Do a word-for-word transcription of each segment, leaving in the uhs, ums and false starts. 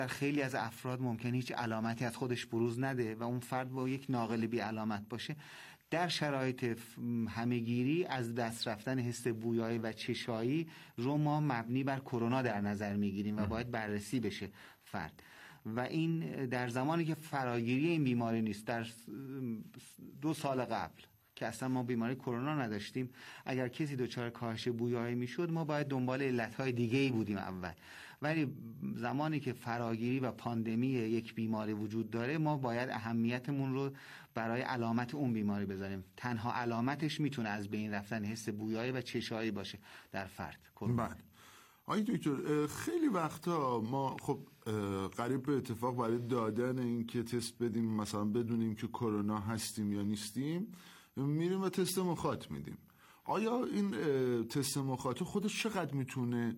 در خیلی از افراد ممکنه هیچ علامتی از خودش بروز نده و اون فرد با یک ناقل بی علامت باشه. در شرایط همهگیری از دست رفتن حس بویایی و چشایی رو ما مبنی بر کرونا در نظر میگیریم و باید بررسی بشه فرد. و این در زمانی که فراگیری این بیماری نیست، در دو سال قبل که اصلا ما بیماری کرونا نداشتیم، اگر کسی دچار کاهش بویایی میشد ما باید دنبال علتهای دیگه‌ای بودیم اول. ولی زمانی که فراگیری و پاندمی یک بیماری وجود داره ما باید اهمیتمون رو برای علامت اون بیماری بذاریم. تنها علامتش میتونه از بین رفتن حس بویایی و چشایی باشه در فرد کرونا. بله. آقای دکتر، خیلی وقتا ما خب قریب به اتفاق برای دادن این که تست بدیم مثلا بدونیم که کرونا هستیم یا نیستیم میریم و تست مخاط میدیم. آیا این تست مخاط خودش چقدر میتونه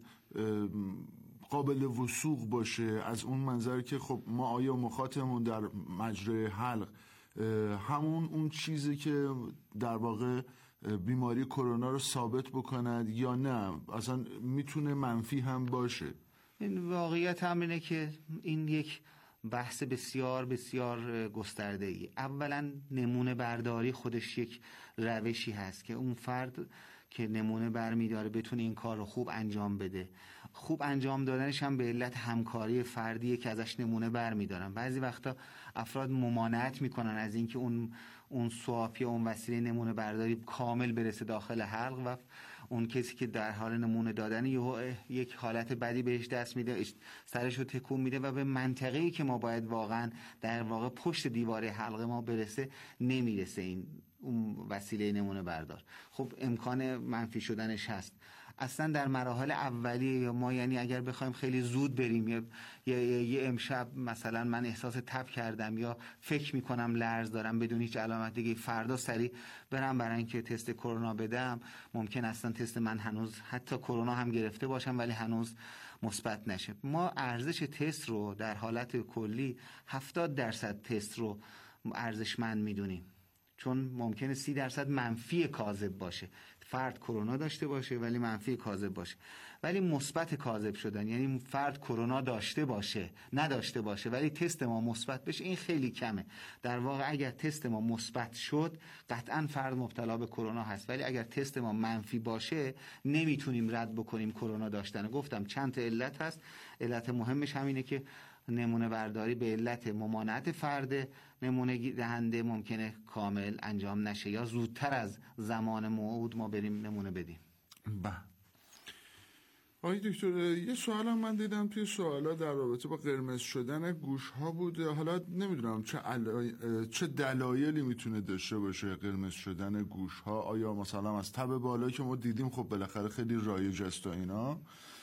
قابل وثوق باشه از اون منظر که خب ما آیا مخاطمون در مجرای حلق همون اون چیزی که در واقع بیماری کرونا رو ثابت بکند یا نه اصلا میتونه منفی هم باشه؟ این واقعیت هم اینه که این یک بحث بسیار بسیار گسترده ای. اولا نمونه برداری خودش یک روشی هست که اون فرد که نمونه برمیداره بتونه این کار رو خوب انجام بده. خوب انجام دادنش هم به علت همکاری فردیه که ازش نمونه برمیدارن. بعضی وقتا افراد ممانعت میکنن از اینکه اون اون سواپ یا اون وسیله نمونه برداری کامل برسه داخل حلق و اون کسی که در حال نمونه دادن یک حالت بدی بهش دست میده، سرش رو تکون میده و به منطقه‌ای که ما باید واقعا در واقع پشت دیواره حلق ما برسه نمیرسه این اون وسیله نمونه بردار. خب امکان منفی شدنش هست. اصلا در مراحل اولیه ما، یعنی اگر بخوایم خیلی زود بریم یا یه امشب مثلا من احساس تب کردم یا فکر میکنم لرز دارم بدون هیچ علامت دیگه، فردا سریع برم برای اینکه تست کرونا بدم، ممکن اصلا تست من هنوز حتی کرونا هم گرفته باشم ولی هنوز مثبت نشه. ما ارزش تست رو در حالت کلی هفتاد درصد تست رو ارزشمند میدونیم، چون ممکنه سی درصد منفی کاذب باشه، فرد کرونا داشته باشه ولی منفی کاذب باشه. ولی مثبت کاذب شدن یعنی فرد کرونا داشته باشه نداشته باشه ولی تست ما مثبت بشه، این خیلی کمه. در واقع اگر تست ما مثبت شد قطعا فرد مبتلا به کرونا هست، ولی اگر تست ما منفی باشه نمیتونیم رد بکنیم کرونا داشتن. گفتم چند تا علت هست. علت مهمش همینه که نمونه برداری به علت ممانعت فرد نمونه دهنده ممکنه کامل انجام نشه یا زودتر از زمان موعود ما بریم نمونه بدیم. با آقای دکتر، یه سوال هم من دیدم توی سوالا در رابطه با قرمز شدن گوش ها بوده. حالا نمیدونم چه علای... چه دلایلی میتونه داشته باشه قرمز شدن گوش ها. آیا مثلا از تب بالا که ما دیدیم خب بالاخره خیلی رایج است و اینا،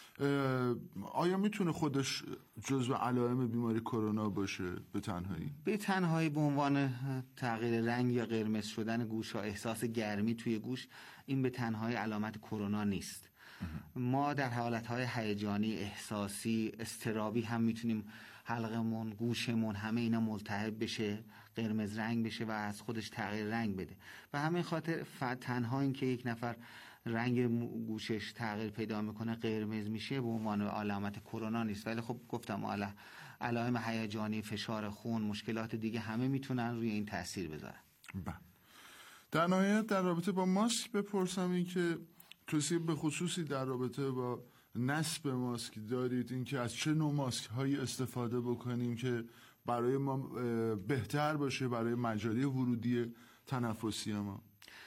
آیا میتونه خودش جزو علائم بیماری کرونا باشه به تنهایی؟ به تنهایی به عنوان تغییر رنگ یا قرمز شدن گوش ها، احساس گرمی توی گوش، این به تنهایی علامت کرونا نیست. ما در حالتهای هیجانی، احساسی، اضطرابی هم میتونیم حلقمون، گوشمون، همه اینا ملتهب بشه، قرمز رنگ بشه و از خودش تغییر رنگ بده. و همین خاطر تنها این که یک نفر رنگ گوشش تغییر پیدا میکنه، قرمز میشه، به عنوان علامت کرونا نیست. ولی خب گفتم علائم هیجانی، فشار خون، مشکلات دیگه همه میتونن روی این تاثیر بذارن. با در نهایت در رابطه با ماسک بپرسم این که توصیه به خصوصی در رابطه با نصب ماسک دارید، این که از چه نوع ماسک هایی استفاده بکنیم که برای ما بهتر باشه برای مجاری ورودی تنفسی ما؟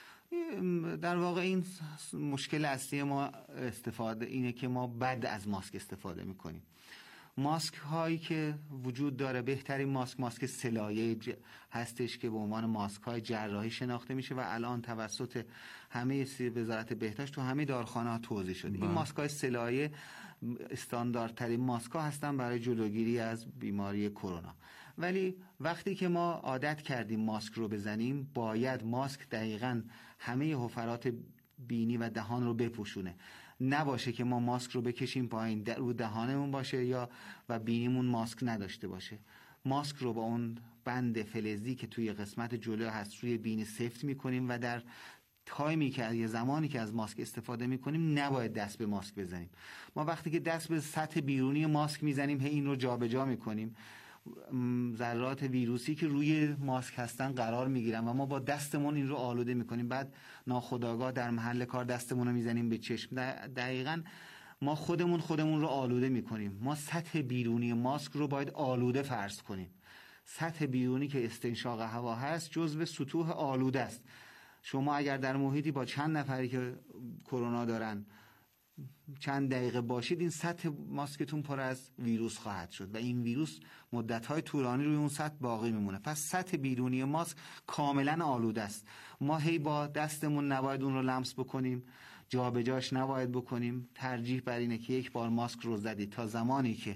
در واقع این مشکل اصلی ما استفاده اینه که ما بد از ماسک استفاده میکنیم. ماسک هایی که وجود داره، بهترین ماسک ماسک سلایه ج... هستش که به عنوان ماسک های جراحی شناخته میشه و الان توسط همه وزارت بهداشت تو همه داروخانه ها توزیع شده. این ماسک های سلایه استانداردترین ماسک ها هستن برای جلوگیری از بیماری کرونا. ولی وقتی که ما عادت کردیم ماسک رو بزنیم، باید ماسک دقیقاً همه حفرات بینی و دهان رو بپوشونه. نباشه که ما ماسک رو بکشیم پایین رو دهانمون باشه یا و بینیمون ماسک نداشته باشه. ماسک رو با اون بند فلزی که توی قسمت جلو هست روی بینی سفت میکنیم و در تایمی که یه زمانی که از ماسک استفاده میکنیم نباید دست به ماسک بزنیم. ما وقتی که دست به سطح بیرونی ماسک میزنیم هی این رو جابجا میکنیم، ذرات ویروسی که روی ماسک هستن قرار میگیرن و ما با دستمون این رو آلوده میکنیم. بعد ناخودآگاه در محل کار دستمون رو میزنیم به چشم. دقیقاً ما خودمون خودمون رو آلوده میکنیم. ما سطح بیرونی ماسک رو باید آلوده فرض کنیم. سطح بیرونی که استنشاق هوا هست جزو سطوح آلوده است. شما اگر در محیطی با چند نفری که کرونا دارن چند دقیقه باشید، این سطح ماسکتون پر از ویروس خواهد شد و این ویروس مدت‌های طولانی روی اون سطح باقی میمونه. پس سطح بیرونی ماسک کاملا آلوده است. ما هی با دستمون نباید اون رو لمس بکنیم، جابجاش نباید بکنیم. ترجیح بر اینه که یک بار ماسک رو زدید تا زمانی که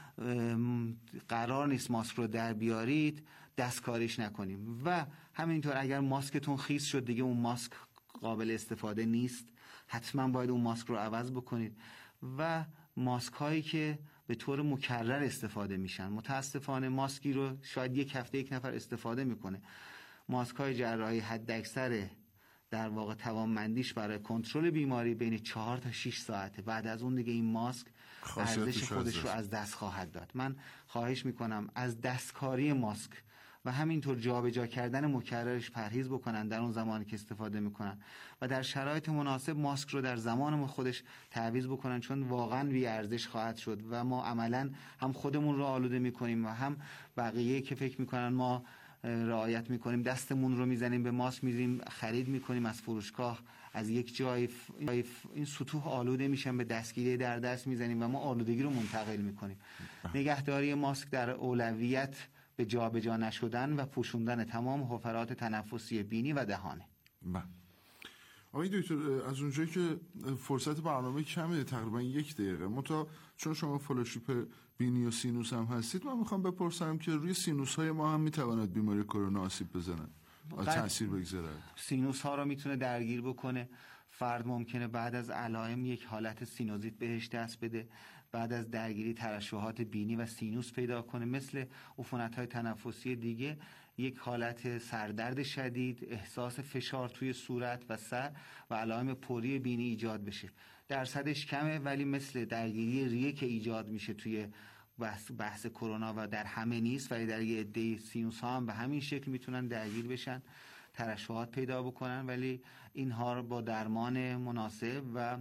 قرار نیست ماسک رو در بیارید دستکاریش نکنیم. و همینطور اگر ماسکتون خیس شد دیگه اون ماسک قابل استفاده نیست، حتما باید اون ماسک رو عوض بکنید. و ماسک هایی که به طور مکرر استفاده میشن، متاسفانه ماسکی رو شاید یک هفته یک نفر استفاده میکنه. ماسک های جراحی حد اکثر در واقع توانمندیش برای کنترل بیماری بین چهار تا شش ساعته. بعد از اون دیگه این ماسک ارزش خودش رو از دست خواهد داد. من خواهش میکنم از دستکاری ماسک و همینطور جابجا کردن مکررش پرهیز بکنن در اون زمانی که استفاده میکنن و در شرایط مناسب ماسک رو در زمان خودش تعویض بکنن، چون واقعا بی ارزش خواهد شد و ما عملا هم خودمون رو آلوده میکنیم و هم بقیه که فکر میکنن ما رعایت میکنیم. دستمون رو میزنیم به ماسک، میریم خرید میکنیم از فروشگاه، از یک جای این سطوح آلوده میشن، به دستگیری در دست میزنیم و ما آلودگی رو منتقل میکنیم. نگهداری ماسک در اولویت به جابجا نشدن و پوشوندن تمام حفرات تنفسی بینی و دهانه. بله. آقای دکتر، از اونجایی که فرصت برنامه کمه، تقریبا یک دقیقه، متا چون شما فلوشیپ بینی و سینوس هم هستید، من میخوام بپرسم که روی سینوس های ما هم میتواند بیماری کرونا آسیب بزنه، تاثیر بگذاره؟ سینوس ها رو میتونه درگیر بکنه. فرد ممکنه بعد از علائم یک حالت سینوزیت بهش دست بده، بعد از درگیری ترشحات بینی و سینوس پیدا کنه، مثل عفونت‌های تنفسی دیگه یک حالت سردرد شدید، احساس فشار توی صورت و سر و علائم پوری بینی ایجاد بشه. درصدش کمه ولی مثل درگیری ریه که ایجاد میشه توی بحث, بحث کرونا و در همه نیست، ولی در یه عده سینوس ها هم به همین شکل میتونن درگیر بشن، ترشحات پیدا بکنن، ولی اینها رو با درمان مناسب و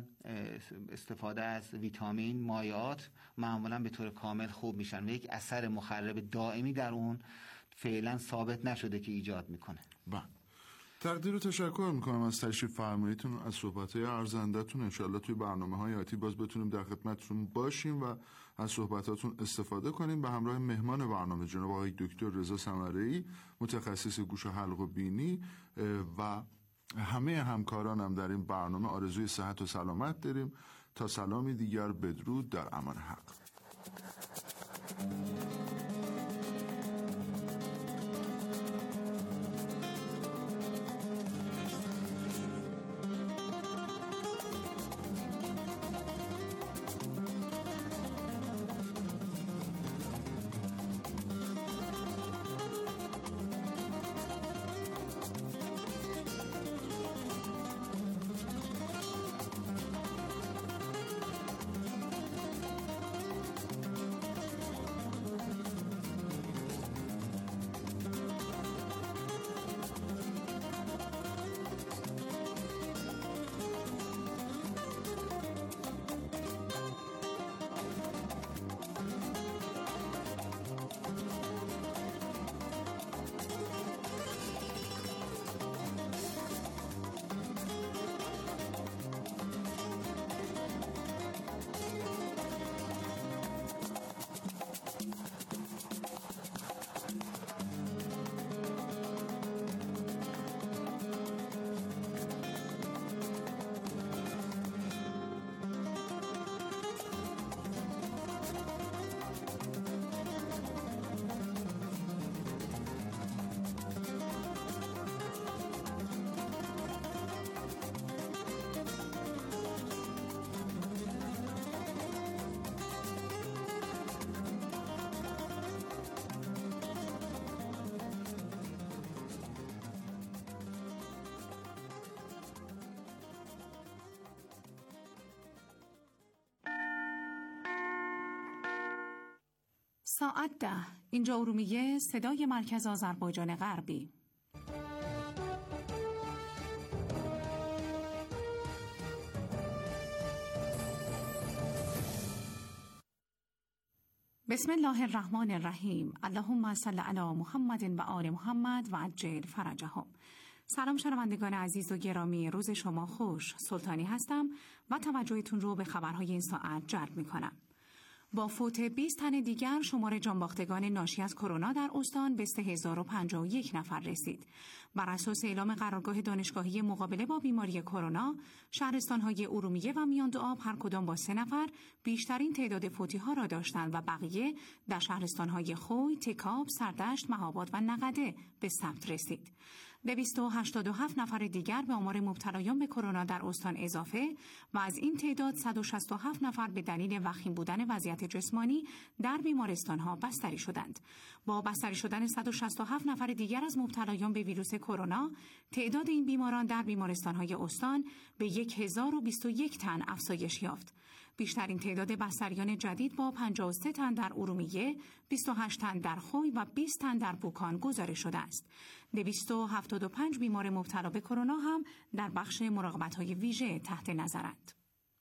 استفاده از ویتامین، مایعات معمولا به طور کامل خوب میشن و یک اثر مخرب دائمی در اون فعلا ثابت نشده که ایجاد میکنه. بله. تقدیر و تشکر میکنم از تشریف فرماییتون، از صحبت‌های ارزنده‌تون. انشالله توی برنامه‌های آتی باز بتونیم در خدمتتون باشیم و از صحبتاتون استفاده کنیم. به همراه مهمان برنامه جناب آقای دکتر رضا ثمره‌ای، متخصص گوش و حلق و بینی، و همه همکارانم در این برنامه آرزوی صحت و سلامت داریم. تا سلامی دیگر، بدرود، در امان حق. ساعت ده. اینجا ارومیه، صدای مرکز آذربایجان غربی. بسم الله الرحمن الرحیم. اللهم صل علی محمد و آل محمد و عجل فرجهم. سلام شنوندگان عزیز و گرامی، روز شما خوش. سلطانی هستم و توجهتون رو به خبرهای این ساعت جلب می‌کنم. با فوت بیست تن دیگر شمار جانباختگان ناشی از کرونا در استان به سه هزار و پنجاه و یک نفر رسید. بر اساس اعلام قرارگاه دانشگاهی مقابله با بیماری کرونا، شهرستان‌های ارومیه و میاندوآب هر کدام با سه نفر بیشترین تعداد فوتی‌ها را داشتند و بقیه در شهرستان‌های خوی، تکاب، سردشت، مهاباد و نقده به ثبت رسید. دویست و هشتاد و هفت نفر دیگر به آمار مبتلایان به کرونا در استان اضافه و از این تعداد صد و شصت و هفت نفر به دلیل وخیم بودن وضعیت جسمانی در بیمارستان‌ها بستری شدند. با بستری شدن صد و شصت و هفت نفر دیگر از مبتلایان به ویروس کرونا، تعداد این بیماران در بیمارستان‌های استان به هزار و بیست و یک تن افزایش یافت. بیشترین تعداد بستریان جدید با پنجاه و سه تن در ارومیه، بیست و هشت تن در خوی و بیست تن در بوکان گزارش شده است. دویست و هفتاد و پنج بیمار مبتلا به کرونا هم در بخش مراقبت‌های ویژه تحت نظرند.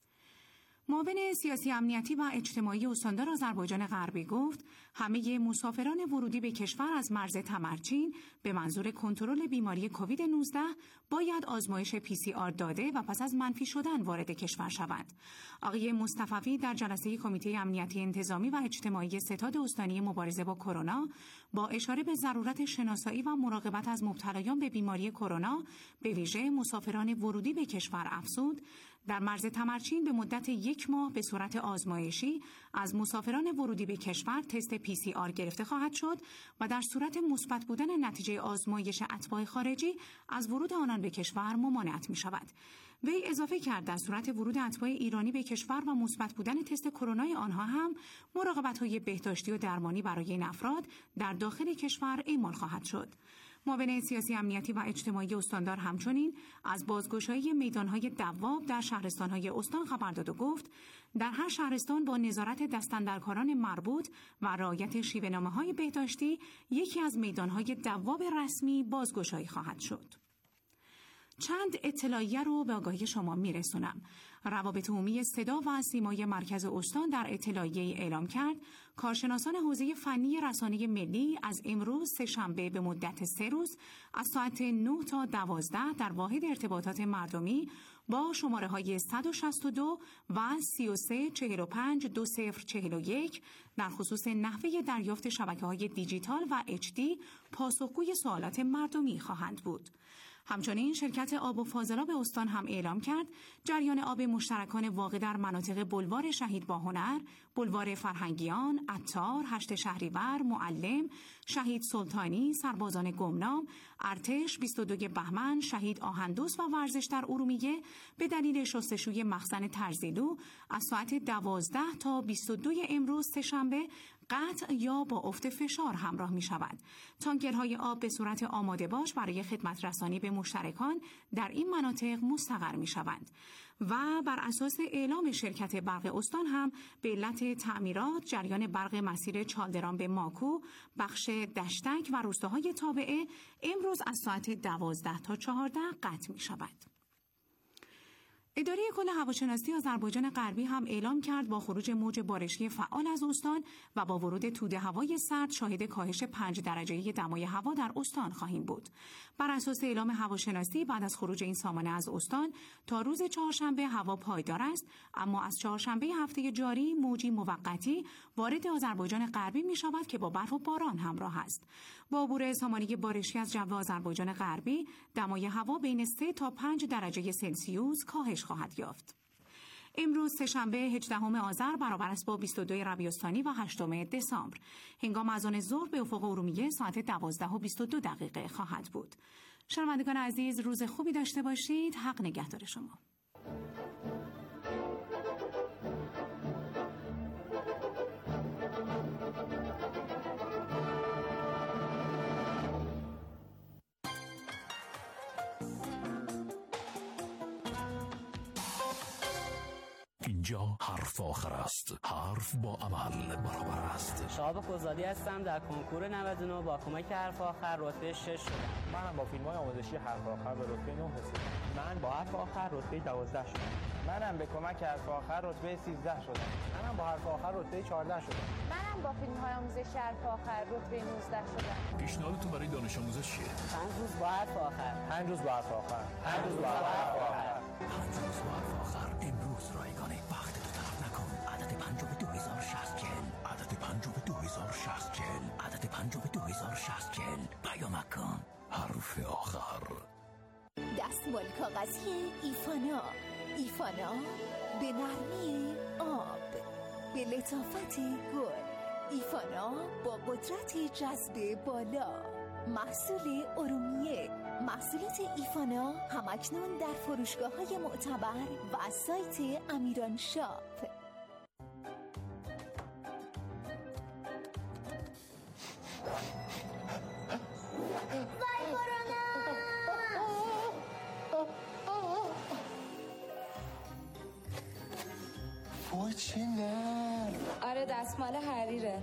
معاون سیاسی امنیتی و اجتماعی استاندار آذربایجان غربی گفت همه مسافران ورودی به کشور از مرز تمرچین به منظور کنترل بیماری کووید نوزده باید آزمایش پی سی آر داده و پس از منفی شدن وارد کشور شوند. آقای مصطفی در جلسه کمیته امنیتی انتظامی و اجتماعی ستاد استانی مبارزه با کرونا با اشاره به ضرورت شناسایی و مراقبت از مبتلایان به بیماری کرونا به ویژه مسافران ورودی به کشور افزود در مرز تمرچین به مدت یک ماه به صورت آزمایشی از مسافران ورودی به کشور تست پی سی آر گرفته خواهد شد و در صورت مثبت بودن نتیجه آزمایش اتباع خارجی از ورود آنان به کشور ممانعت می شود. وی اضافه کرد در صورت ورود اتباع ایرانی به کشور و مثبت بودن تست کرونای آنها هم مراقبت‌های بهداشتی و درمانی برای این افراد در داخل کشور اعمال خواهد شد. معاون سیاسی امنیتی و اجتماعی استاندار همچنین از بازگشایی میدانهای دواب در شهرستانهای استان خبر داد و گفت در هر شهرستان با نظارت دستاندرکاران مربوط و رعایت شیوه‌نامه‌های بهداشتی یکی از میدانهای دواب رسمی بازگشایی خواهد شد. چند اطلاعیه رو به آگاهی شما میرسونم. روابط عمومی صدا و سیمای مرکز استان در اطلاعیه اعلام کرد کارشناسان حوزه فنی رسانه ملی از امروز سه‌شنبه به مدت سه روز از ساعت نه تا دوازده در واحد ارتباطات مردمی با شماره های صد و شصت و دو و سی و سه چهل و پنج دو صفر چهل و یک در خصوص نحوه دریافت شبکه‌های دیجیتال و اچ دی پاسخگوی سوالات مردمی خواهند بود. همچنین شرکت آب و فاضلاب استان هم اعلام کرد جریان آب مشترکان واقع در مناطق بلوار شهید باهنر، بلوار فرهنگیان، عطار، هشت شهریور، معلم، شهید سلطانی، سربازان گمنام، ارتش، بیست و دو بهمن، شهید آهندوس و ورزش در ارومیه به دلیل شستشوی مخزن ترزیلو از ساعت دوازده تا بیست و دو امروز سه‌شنبه قطع یا با افت فشار همراه می شود. تانکرهای آب به صورت آماده باش برای خدمت رسانی به مشترکان در این مناطق مستقر می شوند. و بر اساس اعلام شرکت برق استان هم به علت تعمیرات جریان برق مسیر چالدران به ماکو، بخش دشتک و روستاهای تابعه امروز از ساعت دوازده تا چهارده قطع می شود. اداره کل هواشناسی آذربایجان غربی هم اعلام کرد با خروج موج بارشی فعال از استان و با ورود توده هوای سرد شاهد کاهش پنج درجه‌ای دمای هوا در استان خواهیم بود. بر اساس اعلام هواشناسی بعد از خروج این سامانه از استان تا روز چهارشنبه هوا پایدار است، اما از چهارشنبه هفته جاری موجی موقتی وارد آذربایجان غربی می شود که با برف و باران همراه است. با عبور سامانه بارشی از جو آذربایجان غربی دمای هوا بین سه تا پنج درجه سلسیوس کاهش خواهد یافت. امروز سه‌شنبه هجدهم آذر برابر است با بیست و دو ربیع الثانی و هشتم دسامبر. هنگام اذان ظهر به افق ارومیه ساعت دوازده و بیست و دو دقیقه خواهد بود. شنوندگان عزیز، روز خوبی داشته باشید. حق نگهدار شما. اینجا حرف آخر است. حرف با عمل برابر است. شهاب خوزادی هستم. در کنکور نود و نه با کمک حرف آخر رتبه شش شدم. منم با فیلم‌های آموزشی حرف آخر به رتبه نه رسیدم. من با حرف آخر رتبه دوازده شدم. منم به کمک حرف آخر رتبه سیزده شدم. منم با حرف آخر رتبه چهارده شدم. منم با فیلم‌های آموزشی حرف آخر رتبه نوزده شدم. پیشنهادتون برای دانش آموزش چیه؟ پنج روز با حرف آخر. پنج روز با حرف آخر. پنج روز با حرف آخر. پنج روز با حرف آخر. امروز رایگانه. وقت تو طرف نکن. عدد پنج به دو هزار و شصت چهل. عدد پنج به دو هزار و شصت چهل. عدد پنج به دو هزار و شصت چهل. پیام کن. حرف آخر. دستمال کاغذی ایفانا. ایفانا به نرمی آب، به لطافت گل. ایفانا با قدرت جذب بالا. محصول ارومیه. محصولات ایفانا همکنون در فروشگاه‌های معتبر و سایت امیران شاپ. وای کرونا! وای چه نه؟ آره دستمال حریره.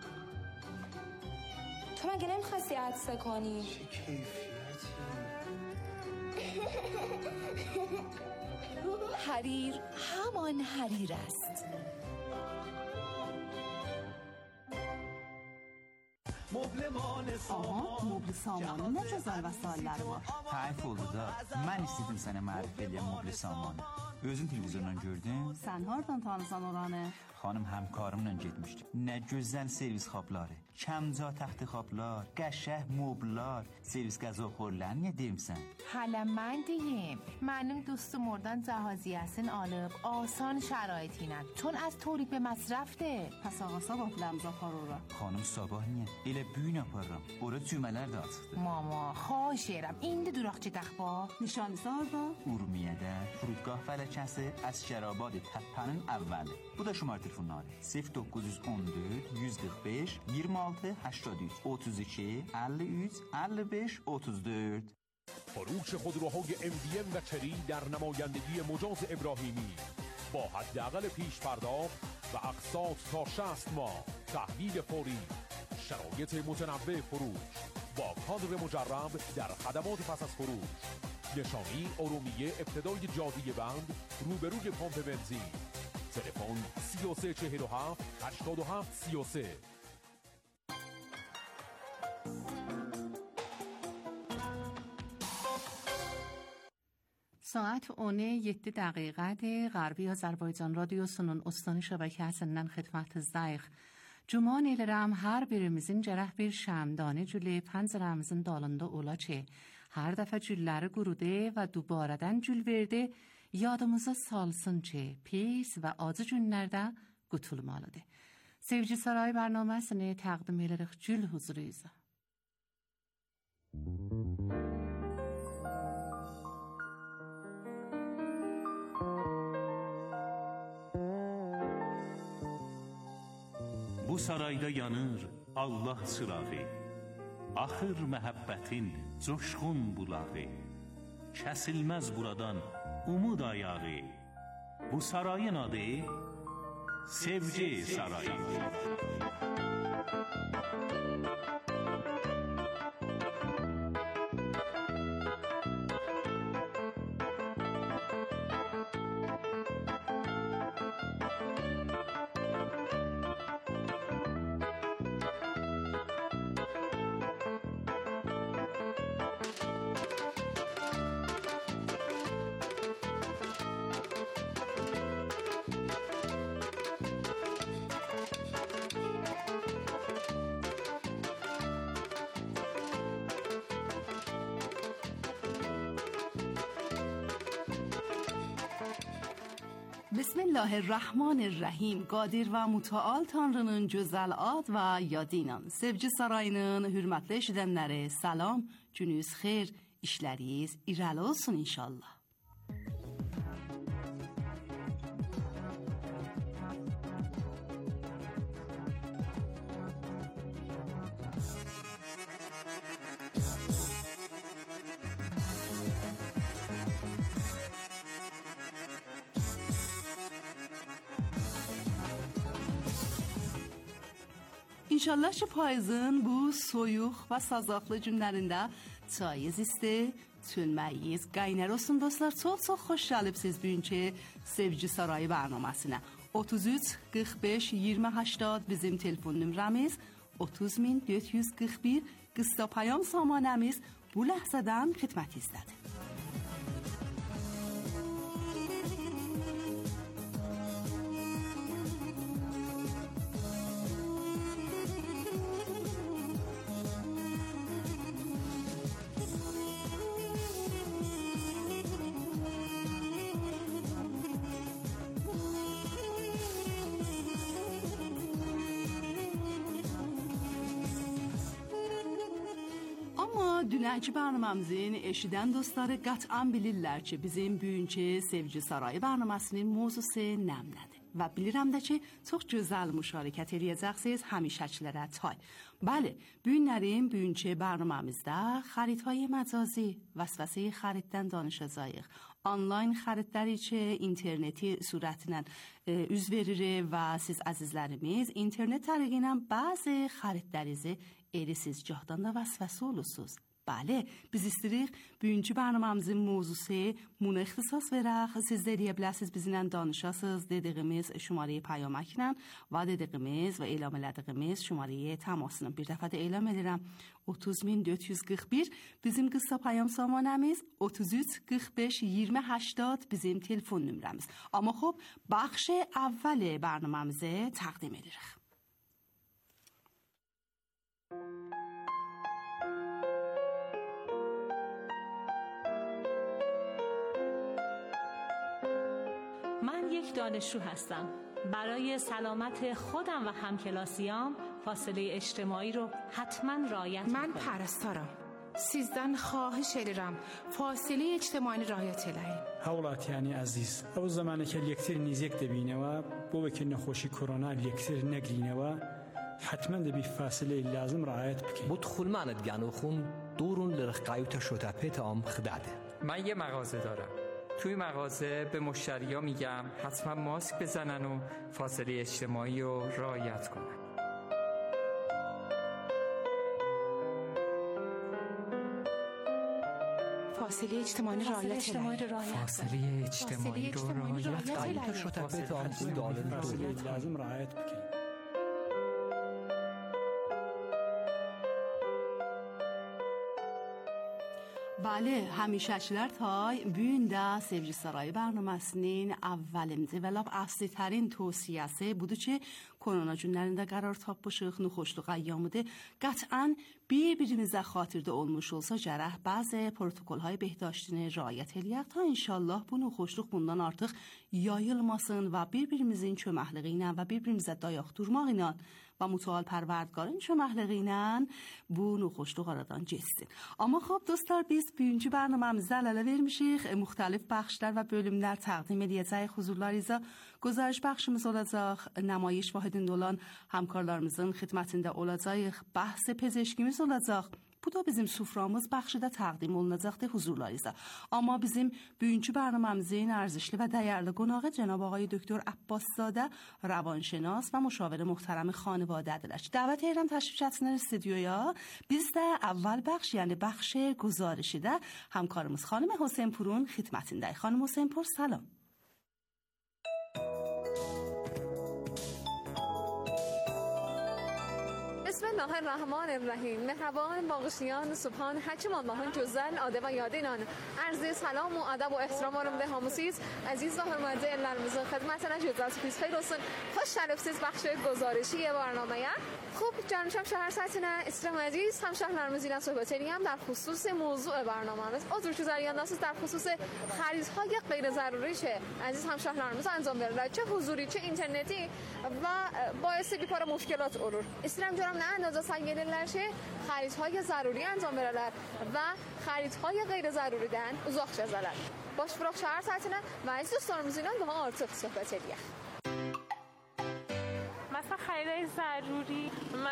تو مگه نمیخواستی عطسه کنی؟ چه کیفیتی؟ حریر همان حریر است. آها مبل سامان نه جزال و سالlar var. Hayf oldu da mən istedim sənə mərifə eləyəm mobli samanı. Özün televizordan gördün? Sən hardan tanısan oranı? Xanım həmkarımla getmişdim. Nə gözəl servis xapları, kəmca taxtı xaplar, qəşəng moblar, servis qəzaxorlarını niyə demsən? حالا من دیم منم دوستم مردن جهازی هستن آلب آسان شرایطی ند چون از تولید به مصرف ده. Pəs ağa sabah biləmzə aparora. Xanım sabah niyə? Elə büyün aparıram. Ora cümələr də açıqdır. ماما خواهش edirəm indi duraqçı taxba. Nişanlısı harda? Urmiyədə فرودگاه fəlakəsi Əsgərabad təpənin əvvəli. Bu da şumar telefonları. صفر dokuz on dörd yüz qırx beş iyirmi altı هشتاد و üç otuz iki elli üç elli beş otuz dört. فروش خودروهای ام دی ام و چری در نمایندگی مجاز ابراهیمی با حداقل پیش پرداخت و اقساط تا شصت ماه، تحویل فوری، شرایط متنوع فروش با کادر مجرب در خدمات پس از فروش. نشانی ارومیه ابتدای جادوی بند روبروی پمپ بنزین. تلفن سی و سه چهل و هفت هشتاد و هفت سی و سه. ساعت اونه یتی دقیقه غربی Azərbaycan radyosunun Ustani şəbəkəsindən xidmətinizdəyik. Cuma edirəm hər birimizin cərəh bir şəmdanə cülü pəncərəmizin dalında ola ki, hər dəfə cülləri qurudu və dubarədən cül verdi, yadımıza salsın ki, pis və acı günlərdə qutulmalıdır. Sevgi Sarayı bərnaməsini təqdim edirik cül huzuruyuza. Bu sarayda yanır Allah çırağı, axır məhəbbətin coşqun bulağı, kəsilməz buradan umud ayağı. Bu sarayın adı Sevgi Sarayı. بسم الله الرحمن الرحیم. Qadir və mütəal Tanrının gözəl ad və yadı ilə. Sevgi Sarayının hörmətli eşidənləri, salam, gününüz xeyir, işləriniz irəli olsun inşallah. İnşallah şu payızın bu soyuq və sazaqlı günlərində çayız isti, tülməyiz, qaynar olsun dostlar. Çox-çox xoş gəlibsiz bugünkü Sevgi Sarayı bərnaməsinə. otuz üç qırx beş iyirmi هشتاد bizim telefon nömrəmiz, otuz min dörd yüz qırx bir qısa payam samanəmiz bu ləhzədən xidmətizdədir. Dünənki bərnaməmizin eşidən dostları qət'ən bilirlər ki, bizim bugünkü Sevgi Sarayı bərnaməsinin mövzusu nəmlədir. Və bilirəm də ki, çox gözəl müşarikət edəcəksiniz həmişəkilərə tay. Bəli, bu günlərin bugünkü bərnaməmizdə xəritهای məcazi, vəsvəsə xəritdən danışacağıq. Onlayn xəritləri ki, interneti sürətlə e, üz verir və siz əzizlərimiz internet təriqi ilə bəzi xəritlərinizi erisiz, gahdan da vəsvəsə olursunuz. Bəli, biz istəyirik bugünkü bərnaməmizin mövzusu buna ixtisas verək. Siz də deyə bilərsiniz, bizimlə danışasınız dediyimiz şumarəyə payaməklə və dediyimiz və elan elədiyimiz şumarəyə təmasını bir dəfə də elan edirəm. otuz min dörd yüz qırx bir bizim qısa payam samanəmiz, otuz üç qırx beş iyirmi هشتاد bizim telefon nömrəmiz. Amma xop, bəxş əvvəl bərnaməmizi təqdim edirik. من یک دانشجو هستم. برای سلامت خودم و همکلاسیام فاصله اجتماعی رو حتما رعایت کنم. من پرستارم. سیزدن خواهش ediyorum. فاصله اجتماعی رعایت edin. هەوڵاتیانی عزیز، ئەو زمانێکە لێکتر نزیک دەبینەوە بۆ بەکە نەخۆشی کۆرۆنا لێکتر نەگرینەوە حتما دەبی فاصله لازم رعایت بکەین. بۆ دخولمانت گیانۆخون دوورون لە ڕقایوتە شۆتاپێتە ئەم خدادە. من یه مغازه دارم. توی مغازه به مشتریا میگم حتما ماسک بزنن و فاصله اجتماعی رو رعایت کنن. فاصله اجتماعی رو رعایت کنن. فاصله اجتماعی رو رعایت کنن. فاصله لازم رعایت بکنید. Bəli, həmişəkilər tay bu gün də Sevgi Sarayı bərnaməsinin əvvəlimizə və lap əsli-tərin tövsiyəsi budur ki, korona günlərində qərar tapmışıq, nuxoşluq əyyamıdır. Qət'ən bir-birimizə xatirdə olmuş olsa gərək bəzi protokolهای بهداشتini riayət eləyək ta inşallah bu nuxoşluq bundan artıq yayılmasın və bir-birimizin köməkliyi ilə və bir-birimizə dayaq durmaq ilə و متعال پروردگارın köməkliyi ilə bu nuxoşluq aradan keçsin. Amma xop dostlar, biz bugünkü bərnaməmizdə əl-ələ vermişik. Müxtəlif bəxşlər və bölümlər təqdim edəcəyik huzurlarınıza. Gözəriş bəxşimiz olacaq, namayiş vahidində olan həmkarlarımızın xidmətində olacağıq, bəhs pezeşkimiz olacaq. Bu da bizim suframız bəxşidə təqdim olunacaqdır huzurlarınıza. Amma bizim bugünkü bərnaməmizin ارزشli və dəyərli qonağı cənab آقای دکتر عباسزاده روانشناس و مشاور محترم خانواده‌دارش. دعوت ایران تشریف کردن استودیویا. biz də əvvəl bəxş, yəni bəxş گزارشیdə همکارımız خانم حسین پورون xidmətindəyik. خانم حسین پور سلام. بسم الله الرحمن الرحیم. مهربان باقشیان سبحان حکمان ماهان جزل آده و یادینان عرض سلام و ادب و احترام آرم به هموسیز عزیز و حرمته الارمزون خدمتنا جزل پیس خیر olsun. خوش شرفتیز بخش گزارشی برنامه. خوب جانشم شهر ساتنا استرام عزیز هم شهرلرمزیدن صحبتری هم در خصوص موضوع برنامه است. عذر جزریان ناسیز در خصوص خریدهای غیر ضروری چه عزیز هم شهرلرمز انجام بره چه حضوری چه اینترنتی و باعث بیپار مشکلات olur. استرام جرم نه اندازه سنگینlerce خریدهای ضروری انجام برerler و خریدهای غیر ضروریdən uzaq gəzərlər. Baş vuraq şəhər sətinə və əziz dostlarımız ilə daha artıq söhbət edək. مثلا خریدای ضروری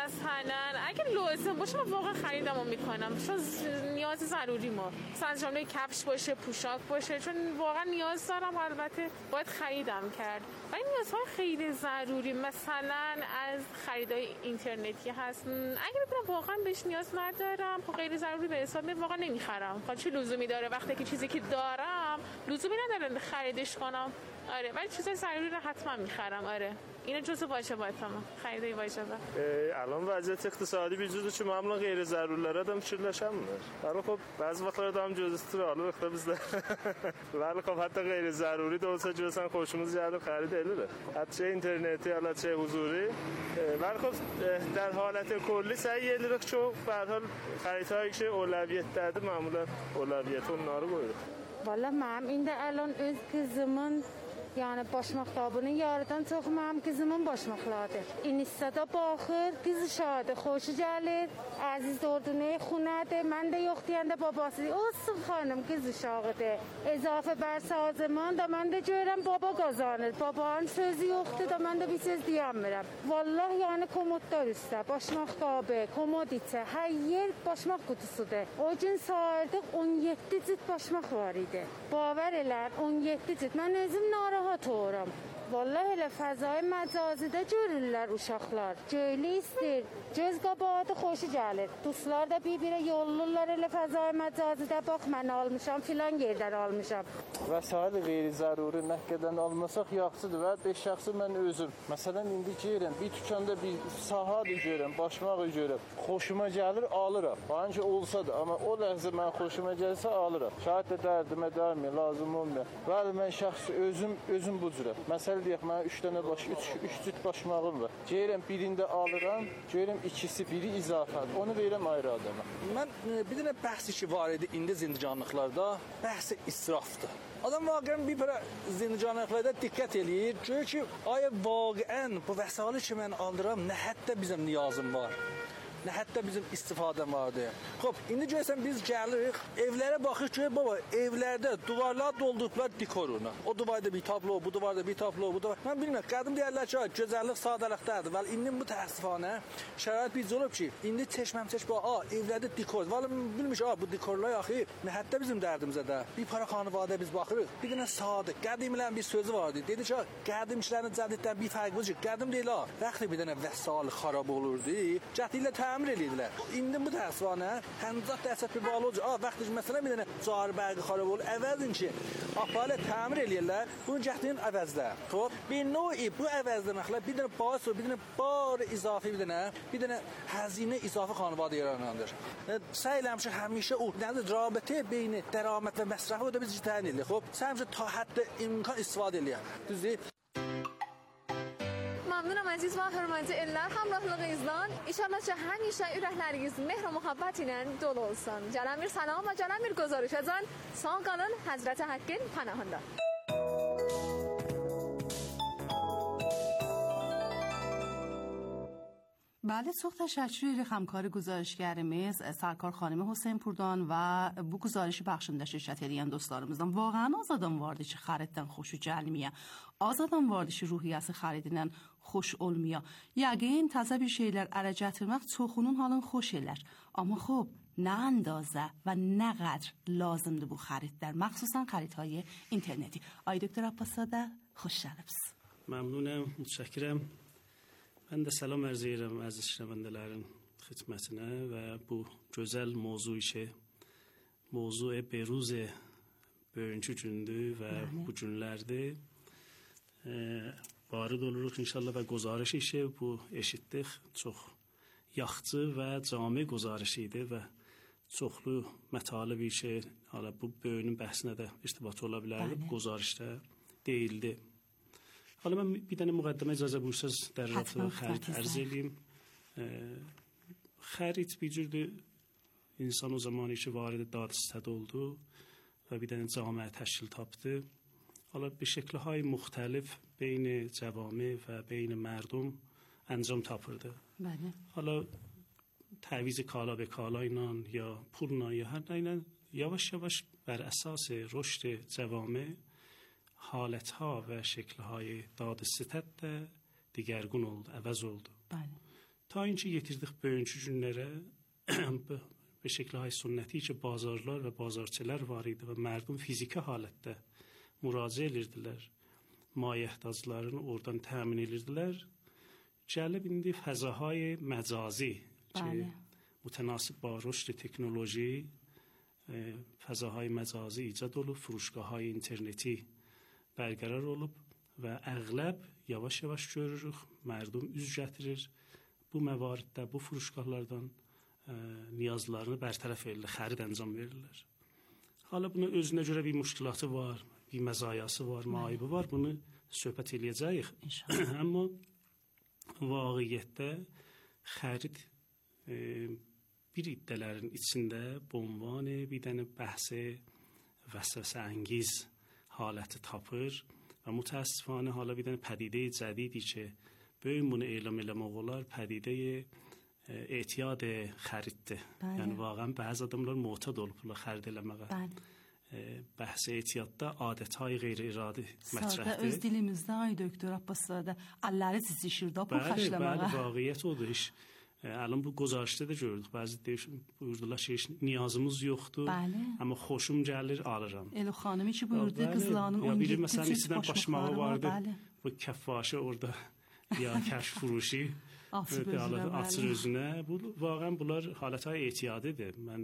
مثلا اگه لازم باشه من واقعا خریدمو میکنم، چون نیاز ضروری ما مثلا جمله کفش باشه، پوشاک باشه، چون واقعا نیاز دارم. البته باید خریدم کرد. ولی نیازهای خیلی ضروری مثلا از خریدای اینترنتی هست، اگه ببینم واقعا بهش نیاز ندارم، خب غیر ضروری به حساب میاد، واقعا نمیخرم. خب چه لزومی داره وقتی که چیزی که دارم لزومی نداره خریدش کنم؟ آره، ولی چیزای ضروری رو حتما میخرم. آره، اینا جزء واجباتم، خریدای واجبه. الان وضعیت اقتصادی بجوده چه معمولا غیر ضرورلere de چلاشمdır. ولی خب بعضی وقتا da هم جزء حالا وقتا bizde. ولی خب حتی غیر ضروری de olsa جزء خوشمون زیاد خرید edilir. حتی اینترنتی حالا چه حضوری. ولی خب در حالت کلی سعی edilir ki çok به هر حال خریدهایی که اولویت داده معمولا اولویت اونها رو گوید. Valla mənim indi əlon öz qızımın yəni başmaqlarını yaradan çox mənim qızımın başmaqlarıdır. İnistada baxır, qız uşaqdır, xoşu gəlir, əziz ordunun xunədir, mən də yox deyəndə babası olsun xanım, qız uşağıdır. Əzafə bər sazımın da mən də görürəm baba qazanır. Babanın sözü yoxdur da mən də bir söz deyəmirəm. Vallahi yəni komodlar üstə, başmaqları, komodiçə, hər yer başmaq qutusudur. O gün sayırdıq on yeddi cüt başmaq var idi. Bavar elən on yeddi cüt. Mən özüm narahat oluram. Vallahi elə fəzai məcazidə görürlər uşaqlar. Göylü istir, göz qabağı xoşu gəlir. Dostlar da bir-birə yollurlar elə fəzai məcazidə. Bax, mən almışam, filan yerdən almışam. Vəsail qeyri-zəruri nəqqədən almasaq yaxşıdır və beş şəxsi mən özüm. Məsələn, indi görürəm, bir tükanda bir sahadır görürəm, başmağı görürəm. Xoşuma gəlir, alıram. Hangi olsa da, amma o ləhzə mən xoşuma gəlsə alıram. Şahid də dərdimə dərmir, lazım olmuyor. Bəli, mən şəxsi özüm, özüm bu cürə. Məsələn, deyək, mənə üç dənə baş, üç, üç cüt başmağım var. Görürəm, birində alıram, görürəm, ikisi, biri izafədir. Onu verirəm ayrı adama. Mən bir dənə bəhsi ki var idi indi zindicanlıqlarda, bəhsi israfdır. Adam vaqəən bir para zindicanlıqlarda diqqət eləyir. Görür ki, aya vaqəən bu vəsaili ki mən alıram, nə hətta bizim niyazım var. Nə hətta bizim istifadəm vardır. Xoş, indi görsən biz gəlirik, evlərə baxırıq ki, baba, evlərdə duvarlar doldurublar dekorunu. O duvarda bir tablo, bu duvarda bir tablo, bu duvar. Mən bilmirəm, qədim deyirlər ki, gözəllik sadəlikdədir. Vəli indi bu təəssüfanə şərait biz olub ki, indi çeşməm-çeş bu, a, evlərdə dekor. Vəli bilmiş, a, bu dekorlar axı, nə hətta bizim dərdimizə də. Bir para xanıvadə biz baxırıq. Bir dənə sadə, qədimlərin bir sözü vardı. Dedi ki, qədim işlərin cədiddən bir fərqi var ki, qədim deyil ha. Vaxtı bir dənə vəsail xarab olurdu. Cədidlə təmir eləyirlər. İndi bu təəssüfanə həmzat dəhsət bir bağlı olacaq. A, vaxtı məsələn bir dənə cari bərqi xarab olur. Əvəzin ki, aparı təmir eləyirlər. Bunun cəhdinin əvəzdə. Xoş, bir növ bu əvəzləməklə bir dənə bahis bir dənə bar izafi bir dənə, bir dənə həzinə izafi xanıvadə yaranandır. Səy eləmişik həmişə o nədir, rabitə beyni dəramət və məsrəfi o da biz təyin edilir. Xoş, sən həmişə ta hətta imkan istifadə eləyək. Düzdür? ممنونم عزیز و hörmətli ellər, hamrahlığınızdan. İnşallah ki, həmişə ürəkləriniz mehr və muhabbət ilə dolu olsun. Gələn bir salam və gələn bir gözarışacan. Sağ qalın, Həzrəti Haqqın pənahında. بله çox təşəkkür edirik həmkarı güzarışgərimiz Sərkar xanım Hüseyn Purdan və bu güzarışı bəxşində şirkət edən dostlarımızdan. Vaqəən az adam vardı ki, xəriddən xoşu gəlməyə. Az adam vardı ki, ruhiyyəsi xəridindən xoş olmaya. Yəqin təzə bir şeylər ərə gətirmək çoxunun halını xoş elər. Amma xub, nə əndazə və nə qədr lazımdır bu xəridlər, məxsusən xəridهای interneti. Ay doktor Abbaszadə, xoş gəlibsiz. Məmnunəm, mütşəkkirəm. Mən də salam ərz edirəm əziz şənəvəndələrin xidmətinə və bu gözəl mövzu işi, mövzu beruz bugünkü gündür və bu günlərdir. Varid oluruq inşallah və güzarış işi bu eşitdik. Çox yaxçı və cami güzarış idi və çoxlu mətalib işi, hala bu bugünün bəhsinə də irtibat ola bilərdi, bu güzarışda deyildi. Halə mən bir dənə müqəddimə icazə buyursaz dərratı xərid ərz edeyim. Xərid bir cürdür insan o zaman işi varidi dadistədə oldu və bir dənə camiə təşkil tapdı. Halə bir şəklihay müxtəlif beyni cəvami və beyni mərdum əncam tapırdı. Halə təviz kala be kala ilə ya pulla ya hər nə ilə yavaş yavaş bər əsas rüşd cəvami حالتها و شکلهای داد ستد دیگرگون oldu, əvəz oldu. Bəli. Ta اینکه yetirdik bugünkü günlərə به şəkilهای sünnəti ki, bazarlar və bazarçılar var idi və mərdum fiziki halətdə müraciə edirdilər. Maye ehtiyaclarını oradan təmin edirdilər. Gəlib indi fəzahay məcazi ki, mütənasib با رشد تکنولوژی فضاهای مجازی ایجاد olub, فروشگاه‌های اینترنتی برقرار olub və əğləb yavaş-yavaş görürük, mərdum üz gətirir. Bu məvariddə, bu furuşqahlardan niyazlarını bərtərəf edirlər, xərid əncam verirlər. Hala bunun özünə görə bir müşkilatı var, bir məzayası var, maibi var, bunu söhbət eləyəcəyik. Amma vaqiyyətdə xərid e, bir iddələrin içində bomban bir dənə bəhsə vəsvəsə انگیز haləti tapır və mütəəssifانه hala bir dənə pədidə cədidi ki, böyün bunu elam eləmək olar, pədidə ehtiyat xəriddir. Yəni واقعا bəzi adamlar معتاد olublar xərid eləməyə. Bəhs ehtiyatda adətهای qeyri-iradi mətrəhdir. Öz dilimizdə ay doktor Abbaszadə əlləri titişir də bu xəşləməyə. Bəli, vaqiət odur iş. Alın bu gozarışda da gördük. Bəzi buyurdular ki, niyazımız yoxdur. Bəli. Amma xoşum gəlir, alıram. Elə xanımı ki buyurdu qızlarının on yeddi məsələn içindən başmağı vardı. Bu kəffaşə orada ya kəşf furuşi açır özünə. Bu واقعا bunlar halətə ehtiyadidir. Mən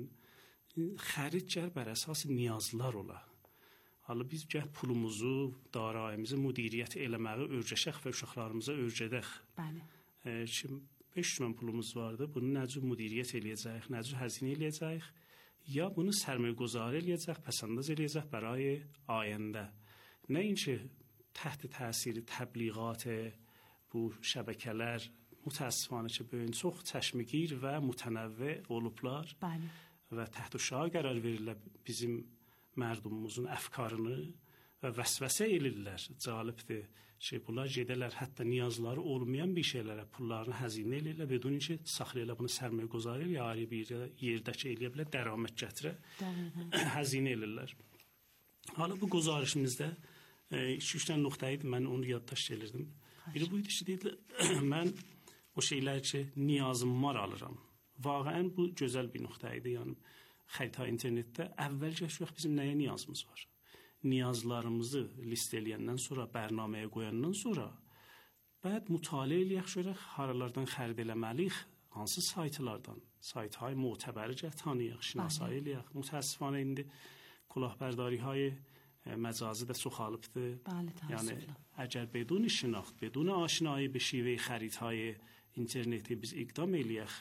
xərid gəl bər əsas niyazlar ola. Hala biz gəl pulumuzu, darayımızı müdiriyyət eləməyi öyrəşək və uşaqlarımıza öyrədək. Bəli. Şimdi beş min pulumuz vardı. Bunu necə müdiriyyət eləyəcəyik, necə həzinə eləyəcəyik, ya bunu sərmayəgüzari eləyəcək, pəsəndaz eləyəcək برای آینده. Nə inki تحت تاثیر təbliğat bu şəbəkələr mütəəssifانه ki, böyün çox çəşmigir və mütənəvvi olublar. Bəli. Və təhت uşağa qərar verirlər bizim mərdumumuzun əfkarını və vəsvəsə elirlər. Cəlibdir. Şey, bunlar gedələr hətta niyazları olmayan bir şeylərə pullarını həzinə eləyirlər. Bedun ki, saxlayırlar bunu sərmayəgüzari ya ayrı bir yerdəki eləyə bilər, dəramət gətirə, həzinə elirlər. Hala bu gozarışımızda iki üç dənə nöqtə idi, mən onu yaddaş elirdim. Biri buydu ki, deyirlər, mən o şeylər ki, niyazım var alıram. Vaqəən bu gözəl bir nöqtə idi. Yəni, xəritə internetdə əvvəlcə şüx bizim nəyə niyazımız var? Niyazlarımızı list eləyəndən sonra, bərnaməyə qoyandan sonra bəd mütaliə eləyək şöyle haralardan xərid eləməliyik, hansı saytlardan, saytهای معتبر tanıyaq, şinasayı eləyək. Mütəəssifانه indi کلاهبرداری‌های مجازی də çoxalıbdır. Yəni əgər بدون şinaxt, بدون آشنایی به شیوه خریدهای interneti biz iqdam eləyək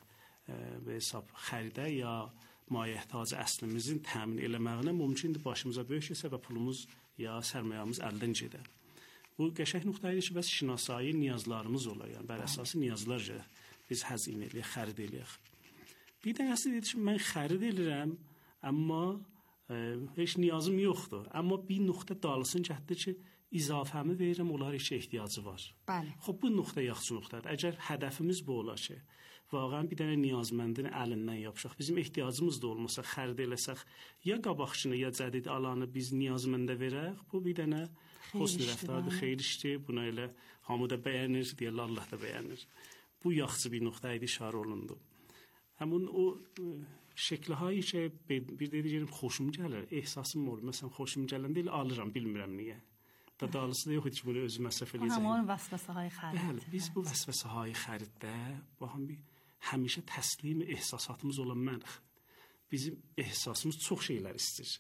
və hesab xəridə ya maye ehtiyacı əslimizin təmin eləməyinə mümkündür başımıza böyük kəsə və pulumuz ya sərmayəmiz əldən gedər. Bu qəşəng nöqtədir ki, bəs şinasayı niyazlarımız olar. Yəni bər əsası niyazlarca biz həzin eləyək, xərid eləyək. Bir dənəsi dedi ki, mən xərid edirəm, amma e, heç niyazım yoxdur. Amma bir nöqtə dalısın gətirdi ki, izafəmi verirəm, onlara heç ehtiyacı var. Bəli. Xoş bu nöqtə yaxşı nöqtədir. Əgər hədəfimiz bu olar ki, واقعا bir dənə niyazməndin əlindən yapışaq. Bizim ehtiyacımız da olmasa xərid eləsək, ya qabaqçını ya cədid alanı biz niyazməndə verək, bu bir dənə husn rəftardır, xeyir işdir. Buna elə hamı da bəyənir, deyirlər Allah da bəyənir. Bu yaxşı bir nöqtə idi, işarə olundu. Həmin o şəkilhayı ki, bir deyəcəyim xoşum gəlir, ehsasım olur. Məsələn, xoşum gələndə elə alıram, bilmirəm niyə. Dalısı da yox idi ki, bunu özü məsrəf eləyəcək. Həmin vəsvəsəhay xərid. Biz bu vəsvəsəhay xəriddə baxın bir həmişə təslim ehsasatımız olan mənik. Bizim ehsasımız çox şeylər istəyir.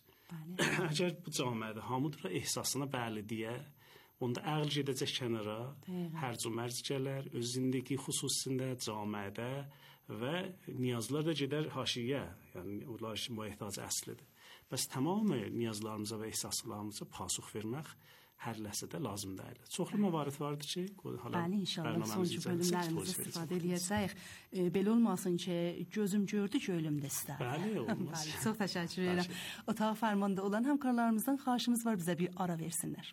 Əgər bu cəmiyyədə hamıdır ehsasına bəli deyə, onda əql gedəcək kənara, hərc və mərc gələr, öz zindagi xüsusunda cəmiyyədə və niyazlar da gedər haşiyə, yəni onlar üçün bu ehtiyac əslidir. Bəs tamamı niyazlarımıza və ehsaslarımıza pasux vermək hər ləhzədə lazım deyil. Çoxlu məvarid vardır ki, hala bəli, inşallah sonuncu bölümlərimizdə istifadə edəcəyik. E, belə olmasın ki, gözüm gördü ki, ölüm də istər. Bəli, olmaz. Bəli, çox təşəkkür edirəm. Otağa fərmanda olan həmkarlarımızdan xahişimiz var, bizə bir ara versinlər.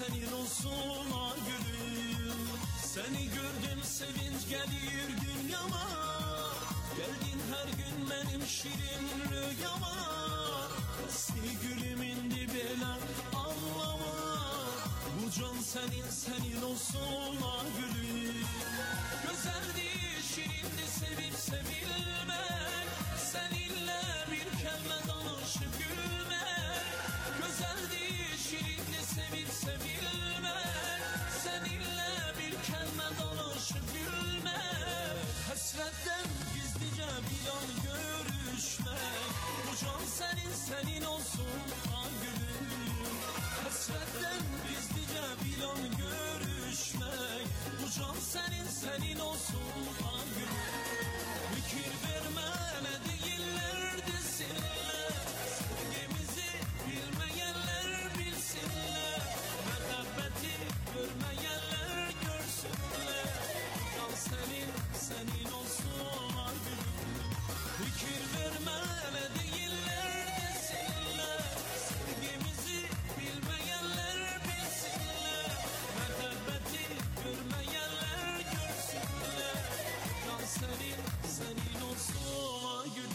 senin olsun ah gülüm. Seni gördüm sevinç gelir dünyama. Geldin her gün benim şirin rüyama. Seni gülüm indi bela ağlama. Bu can senin senin olsun ah gülüm. Güzeldi şirindi sevip sevilmek. Seninle bir kelime danışıp gülmek. Güzeldi şirindi sevip sevilmek. Seninle bir kelime danışıp gülmek. Hasretten gizlice bir an görüşmek. Bu can senin senin olsun ah gülüm. Hasretten gizlice bir an görüşmek. Bu can senin senin olsun ah gülüm. Fikir verme ne değiller desinler. Sevgimizi bilmeyenler bilsinler. Mehabbeti görmeyenler görsünler. Can senin senin olsun ah gülüm. Fikir verme ne değiller desinler. Sevgimizi bilmeyenler bilsinler. Mehabbeti görmeyenler görsünler. Can senin senin olsun ah gülüm.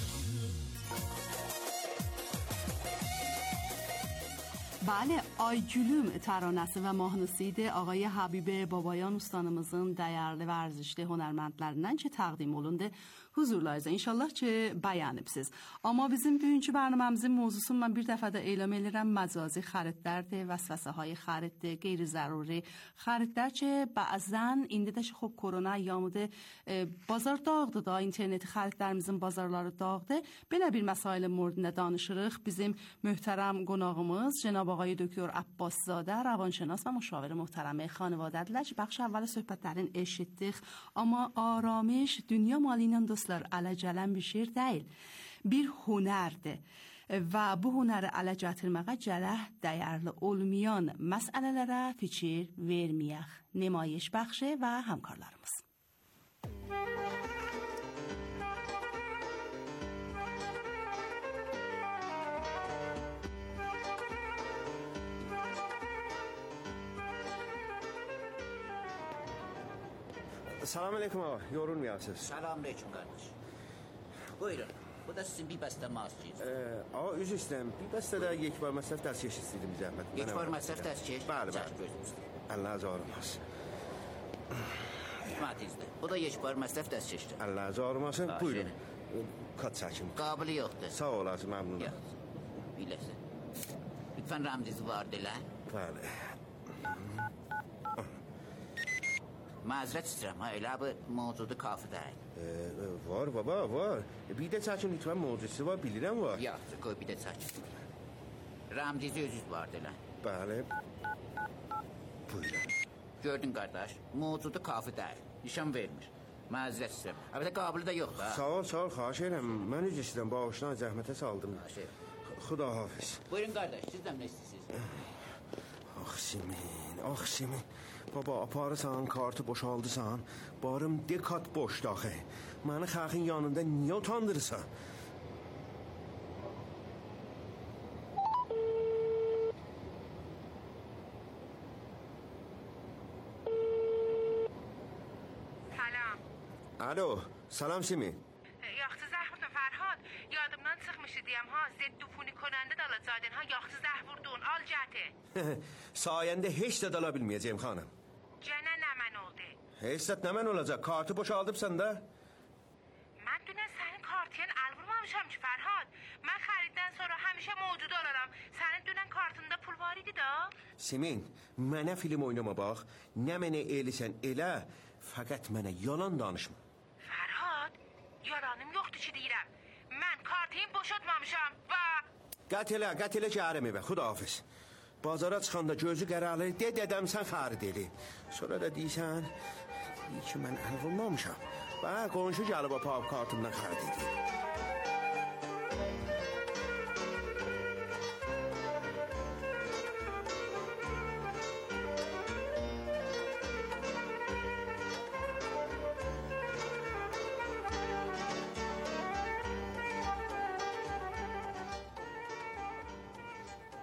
بله آیگülüm ترانesi ve mahnısıydı ağay Habibe Babayan ustanımızın değerli vərzişli hünərməndlərindən ki təqdim olundu huzurlarınıza. İnşallah ki bəyənibsiz. Amma bizim bugünkü bərnaməmizin mövzusunu mən bir dəfə də elan edirəm, məcazi xəridlərdir, vəsvəsəهای xəriddir, qeyri-zəruri xəridlər ki bəzən indi də ki xop korona ayamıdır, bazar dağdı da, interneti xəridlərimizin bazarları dağdı. Belə bir məsailə mövzusunda danışırıq. Bizim möhtərəm qonağımız Cənab آقای دکتر عباسزاده روانشناس و مشاور محترم خانواده‌دار ki بخش اول söhbətlərin eşitdik. Amma aramış dünya malı ilə dostlar ələcələn bir şey deyil. Bir hünərdir. Və bu hünəri ələ gətirməyə gərək dəyərli olmayan məsələlərə fikir verməyək. Nemayiş bəxşi və həmkarlarımız. Salam aleyküm ağa, yorulmayasınız. Salam aleyküm kardeş. Buyurun, bu da sizin bir bəstə mazcıyız. Ee, ağa, üzr istəyəm, bir bəstə də yekbar məsrəf dəstkeş istəydim zəhmət. Yekbar məsrəf dəstkeş? Bəli, bəli. Allah razı olmasın. Hikmətinizdə, bu da yekbar məsrəf dəstkeşdir. Allah razı olmasın, buyurun. Kat çəkim. Qabili yoxdur. Sağ olasın, məmnunum. Yox, biləsə. Lütfən rəmzizi var dilə. Bəli. Mazret istəyirəm, ha, elə bu mövcudu kafi deyil. Ee, var baba, var. Bir də çəkin lütfən mövcusu var, bilirəm var. Yoxdur, qoy bir də çəkin. Rəmzizi özünüz var dilə. Bəli. Buyurun. Gördün qardaş, mövcudu kafi deyil. Nişan vermir. Mazret istəyirəm. Əlbəttə qabili də yoxdur, ha. Sağ ol, sağ ol, xahiş edirəm. Mən üzr istəyirəm, bağışdan zəhmətə saldım. Xahiş edirəm. Xuda hafiz. Buyurun qardaş, sizdən nə istəyirsiniz? Ah Simin, ah Simin. Baba, aparırsan, kartı boşaldırsan, barım dekat boşdu axı. Məni xalqın yanında niyə utandırırsan? Salam. Alo, salam Simin. Yaxşı zəhvurdun Fərhad. Yadımdan çıxmışdı deyəm ha. Zeddufuni konəndə dalacaqdın ha. Yaxşı zəhvurdun. Al gəti. Sayəndə heç də dala bilməyəcəyim xanım. Gənə nə mən oldu? Heç də nə mən olacaq? Kartı boşaldıbsan da. Mən dünən sənin kartıyla əl vurmamışam ki Fərhad. Mən xəriddən sonra həmişə mövcud olaram. Sənin dünən kartında pul var idi da. Simin, mənə film oynama bax. Nə mənə eləsən elə, fəqət mənə yalan danışma. Fərhad, yalanım yoxdur ki deyirəm. Mən kartını boşaltmamışam və... Qət elə, qət elə ki ərəm evə, xudahafiz. Bazara çıxanda gözü qərarlı, de dedəm sən xarid eli. Sonra da deysən, iyi ki mən əl vurmamışam. Və qonşu gəlib o pap kartımdan xarid edeyim.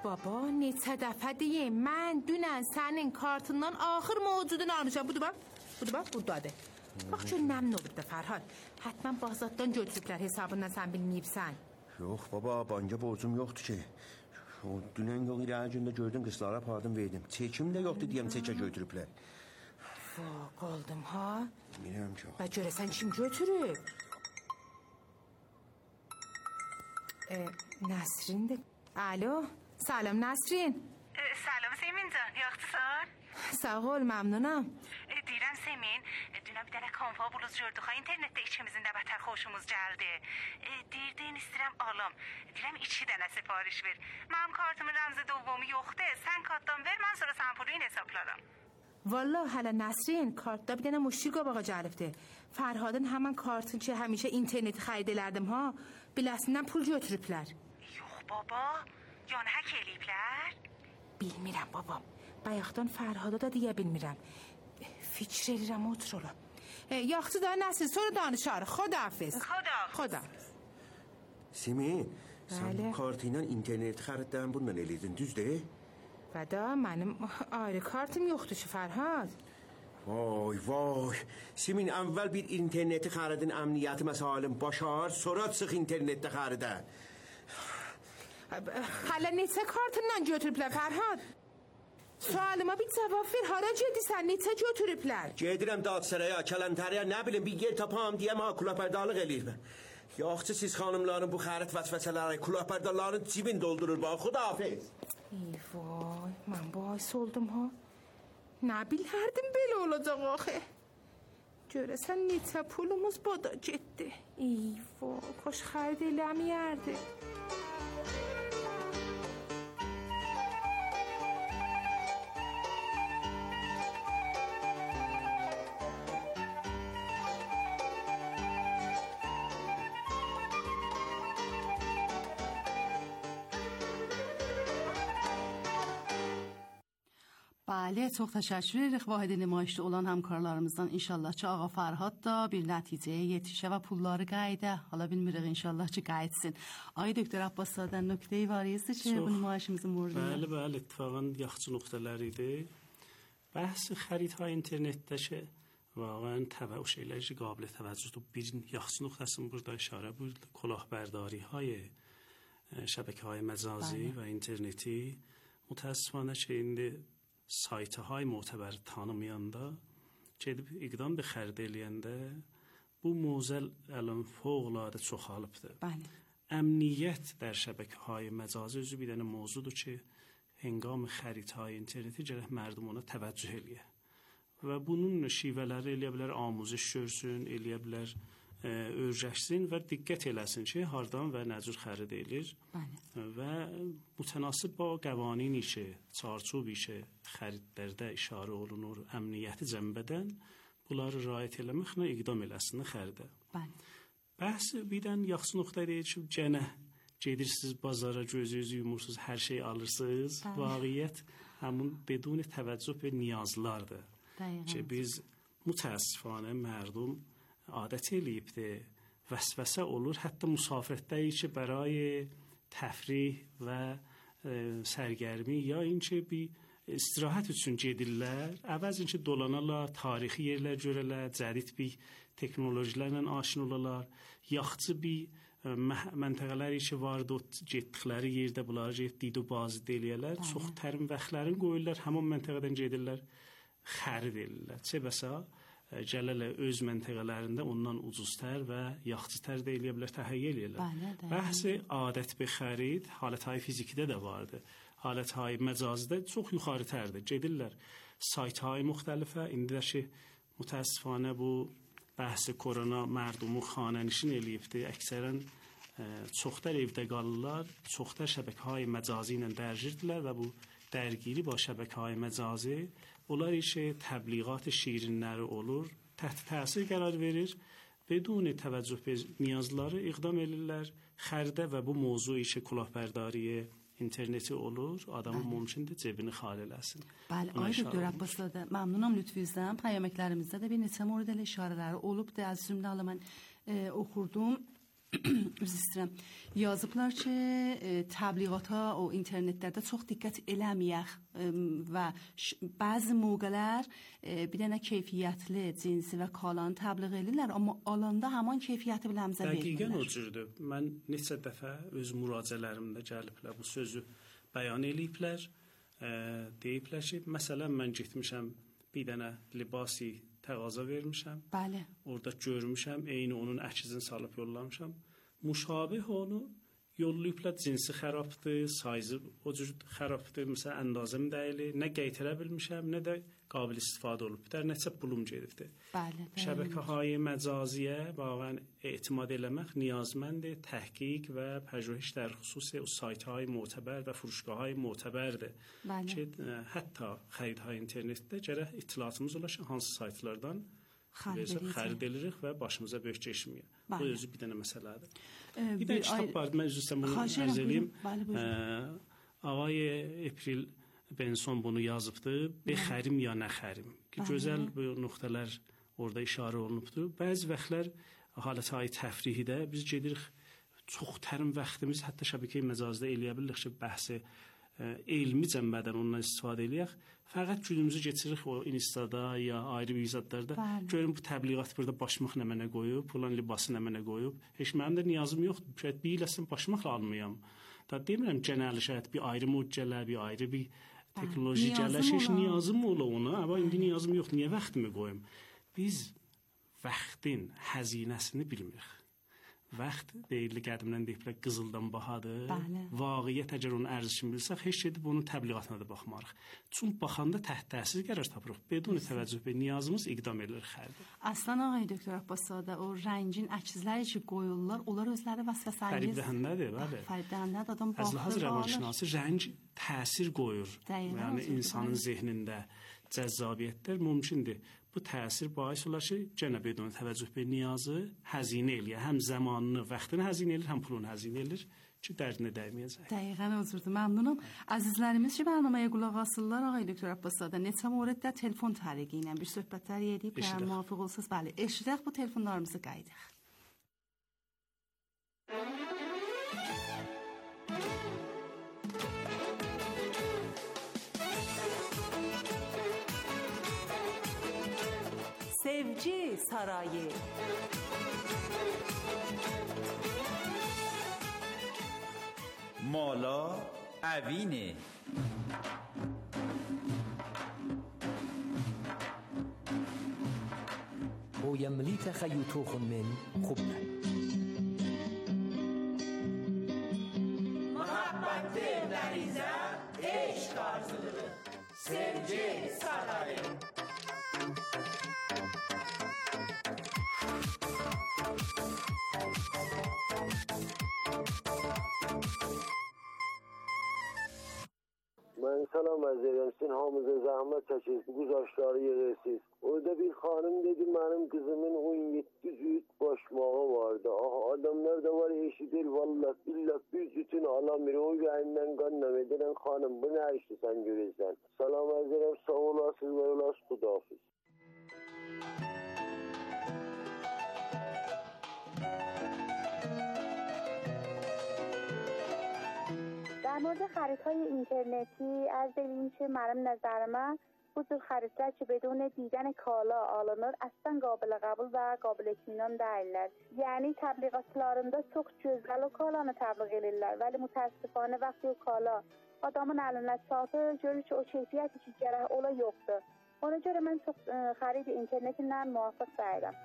baba, neçə dəfə deyim, mən dünən sənin kartından axır mövcudunu almışam. Budur bax, budur bax, buradadır. Bax gör məmnun olub da Fərhad. Hətmən bazardan götürüblər hesabından, sən bilməyibsən. Yox baba, banka borcum yoxdur ki. O dünən yol irəlicində gördüm, qızlara apardım, verdim. Çekim də yoxdur deyəm, çəkə götürüblər. Vah, qaldım ha? Bilmirəm ki. Və görəsən kim götürüb? E, Nəsrin də... Alo, salam Nəsrin. E, salam Semin can, yaxşısan? Sağ ol, məmnunam. E, deyirəm Semin, e, dünə bir dənə konfa buluz gördük ha, internetdə ikimizin də bətər xoşumuz gəldi. E, deyirdin, istəyirəm alım. Deyirəm iki dənə sipariş ver. Mənim kartımın rəmzi dovumu yoxdur, sən kartdan ver, mən sonra sən pulu hesablaram. Vallahi hələ Nəsrin, kartda bir dənə müşkil qabağa gəlibdir. Fərhadın həmən kartın ki, həmişə interneti xərid elərdim ha, biləsindən pul götürüblər. Yox baba, yəni hək eləyiblər? Bilmirəm babam. Bayaqdan Fərhada da deyə bilmirəm. Fikir edirəm, otur ola. E, yaxşı da Nəsrin, sonra danışarıq. Xodahafiz. Xodahafiz. Xodahafiz. Simi, sən bu kartı ilə internet xəriddən bununla eləydin, düzdür? Və da mənim ayrı kartım yoxdur ki, Fərhad. Vay, vay. Simin, əvvəl bir interneti xəridin əmniyyəti məsələn başar, sonra çıx internetdə xəridə. Hələ neçə kartından götürüblər, Fərhad? Sualıma bir cavab ver, hara gedirsən, neçə götürüblər? Gedirəm Dadsəraya, Kələntəriyə, nə bilim, bir yer tapam deyəm, ha, kulapərdalıq eləyir mən. Yaxçı siz xanımların bu xərit vəsvəsələri, kulapərdaların cibin doldurur, bax, xudahafiz. Ey vay, mən bahis oldum ha. Nə bilərdim belə olacaq axı. Görəsən neçə pulumuz bada getdi. Ey vay, xoş xərid eləməyərdi. Bəli, çox təşəkkür edirik Vahid nümayişdə olan həmkarlarımızdan. İnşallah ki, ağa Fərhad da bir nəticəyə yetişə və pulları qayda. Hala bilmirik inşallah ki, qayıtsın. Ay doktor Abbaszadən nöqteyi var idi ki, bu nümayişimizin mövzusunda. Bəli, bəli, ittifaqən yaxşı nöqtələr idi. Bəhs xəritə internetdə ki, واقعا تبع و şeyler قابل توجه bir yaxşı nöqtəsini burada işarə buyurdu. کلاهبرداری های شبکه های مجازی و interneti متاسفانه که indi saytı های معتبر tanımayanda gedib iqdam bir xərid eləyəndə bu mövzəl ələn fövqəladə çoxalıbdır. Bəli. Əmniyyət در شبکه های مجازی özü bir dənə mövzudur ki, هنگام xəritهای interneti gərək mərdum ona təvəccüh eləyə. Və bunun şivələri eləyə bilər, amuzиш görsün, eləyə bilər, e, öyrəşsin və diqqət eləsin ki, hardan və nə cür xərid edir. Bəli. Və mütənasib با قوانینی که çarçubi ki, xəridlərdə işarə olunur, əmniyyəti cəmbədən bunları riayət eləməklə iqdam eləsin xəridə. Bəli. Bəhs birdən yaxşı nöqtə deyir ki, gənə gedirsiniz bazara, gözünüzü yumursunuz, hər şey alırsınız. Vaqiət həmin بدون توجه به نیازlardır. Ki biz mütəəssifanə mərdum adət eləyibdir, vəsvəsə olur, hətta müsafirətdəyi ki, برای təfrih və e, sərgərmi ya inki bir istirahət üçün gedirlər, əvəz inki dolanarlar, tarixi yerlər görərlər, cədid bir teknolojilərlə aşina olarlar, yaxçı bir məntəqələri ki vardı, getdikləri yerdə bunları gedib did و bazı eləyərlər, çox tərin vaxtların qoyurlar, həmin məntəqədən gedirlər, xərid edirlər. Çə bəsə gələrlər öz məntəqələrində ondan ucuztər və yaxçıtər də eləyə bilər, təhiyyə eləyərlər. Bəhsi adət bir xərid halətهای fizikidə də vardı. Halətهای məcazidə çox yuxarıtərdir. Gedirlər saytهای müxtəlifə. İndi də ki, mütəəssifanə bu bəhsi korona mərdumu xanənişin eləyibdir. Əksərən çoxdar evdə qalırlar, çoxdar şəbəkəهای məcazi ilə dərgirdilər və bu dərgiri با şəbəkəهای məcazi onlar işe təbliğat şirinləri olur, təhت təsir qərar verir, بدون توجه به نیازları iqdam edirlər, xəridə və bu mövzu işe kulahdariye interneti olur, adamın mümkündür cebini xal eləsin. Bəli, ay doktor Abbaszadə, məmnunam lütfünüzdən. Payaməklərimizdə də bir neçə mordel işarələri olub da, az cümlə mən e, okurdum. üzr istəyirəm. Yazıblar ki, e, təbliğata o internetlərdə çox diqqət eləməyək e, və bəzi mövqelər e, bir dənə keyfiyyətli cinsi və kalanı təbliğ edirlər, amma alanda həman keyfiyyəti bilə həmzə verirlər. Dəqiqən o cürdür. Mən neçə dəfə öz müracələrimdə gəliblər, bu sözü bəyan eləyiblər, e, deyiblər ki, məsələn, mən getmişəm bir dənə libasi təqaza vermişəm. Bəli. Orada görmüşəm, eyni onun əkizini salıb yollamışam. Müşabih onu yollayıblar, cinsi xərabdır, sayzı o cür xərabdır, məsələn, əndazım dəyilir, nə qeytirə bilmişəm, nə də qabil istifadə olub. Bir də neçə pulum gedibdir. Bəli. Şəbəkəهای məcaziyə واقعا اعتماد eləmək niyazməndir, təhqiq və pəjühüş در خصوص o saytهای معتبر və furuşgahهای معتبرdir. Bəli. Ki, hətta xəridهای internetdə gərək ittilatımız ola ki, hansı saytlardan xərid edirik və başımıza böyük keçmir. Bu özü bir dənə məsələdir. Ee, bir dənə kitap var, mən üzr istəyirəm bunu ərz edeyim. Ağay April Benson bunu yazıbdı. Bexərim ya nəxərim. Ki, gözəl bu nöqtələr orada işarə olunubdur. Bəzi vaxtlar halət-i təfrihidə biz gedirik, çox tərin vaxtımız hətta şəbəkəyə məcazda eləyə bilirik ki, bəhsi elmi cəmbədən ondan istifadə eləyək. Fəqət günümüzü geçiririk o instada ya ayrı bir zadlarda. Görün bu təbliğat burada başmaq nə mənə qoyub, pulan libası nə mənə qoyub. Heç mənim də niyazım yoxdur. Şayət bir iləsin başmaqla almayam. Da demirəm genəli şayət bir ayrı modcələr, bir ayrı bir teknoloji gələr. Heç niyazım ola ona, amma indi niyazım yoxdur. Niyə vaxtımı qoyum? Biz vaxtın həzinəsini bilmirik. Vaxt deyirli qədimdən deyiblər qızıldan bahadır. Vaqiyyət əgər onun ərzişini bilsək, heç gedib onun təbliğatına da baxmarıq. Çünki baxanda təht təsir qərar tapırıq. Bedun təvəccüh və niyazımız iqdam edilir xərdə. Aslan ağay doktor Abbaszadə, o rəngin əksləri ki qoyurlar, onlar özləri vəsvəsəniz. Fəribdəhənnədir, bəli. Fəribdəhənnədir, adam baxır. Əzlahaz rəvanşinası rəng təsir qoyur. Yəni insanın zehnində cəzzabiyyətlər mümkündür. Bu təsir bahis olar ki, gənə bedun təvəccüh və niyazı həzinə eləyir. Həm zamanını, vaxtını həzinə eləyir, həm pulunu həzinə eləyir ki, dərdinə dəyməyəcək. Dəqiqən özürdür, məmnunum. Əzizlərimiz ki, bərnaməyə qulaq asırlar, ağay doktor Abbaszadə, neçə moriddə telefon təriqi ilə bir söhbətlər edib, yəni müvafiq olsaz, bəli, eşidək bu telefonlarımızı qaydıq. Sevgi Sarayı. مالا اوینه هو يملي تخيطوخ من خبنا محبت نریزه عشق آرزوده sevgi sarayı. Ben salam arz ederim. Sizin hamıza zahmet çəkir. Bu yaşları yığırsınız. Orada bir hanım dedi benim kızımın on yedi züğüt başmağı vardı. Aha adamlar da var eşidir vallahi billah bir zütünü alamıyor. O yayından kanlam edilen hanım bu ne işti sen görürsen. Salam arz ederim. Sağ olasınız ve olasınız. Kudafız. در مورد خریدهای اینترنتی از این که مرم نظر من بزرگ خریدler که بدون دیدن کالا alınır aslan قابل قبول və قابل اطمینان deyirlər. Yəni təbliğatlarında çox gözəl o kalanı təbliğ edirlər. Vəli mütəəssifانه vaqti o kala adamın əlinə çatır, görür ki o keyfiyyət ki gərək ola yoxdur. Ona görə mən çox xərid internetindən müvafiq deyirəm.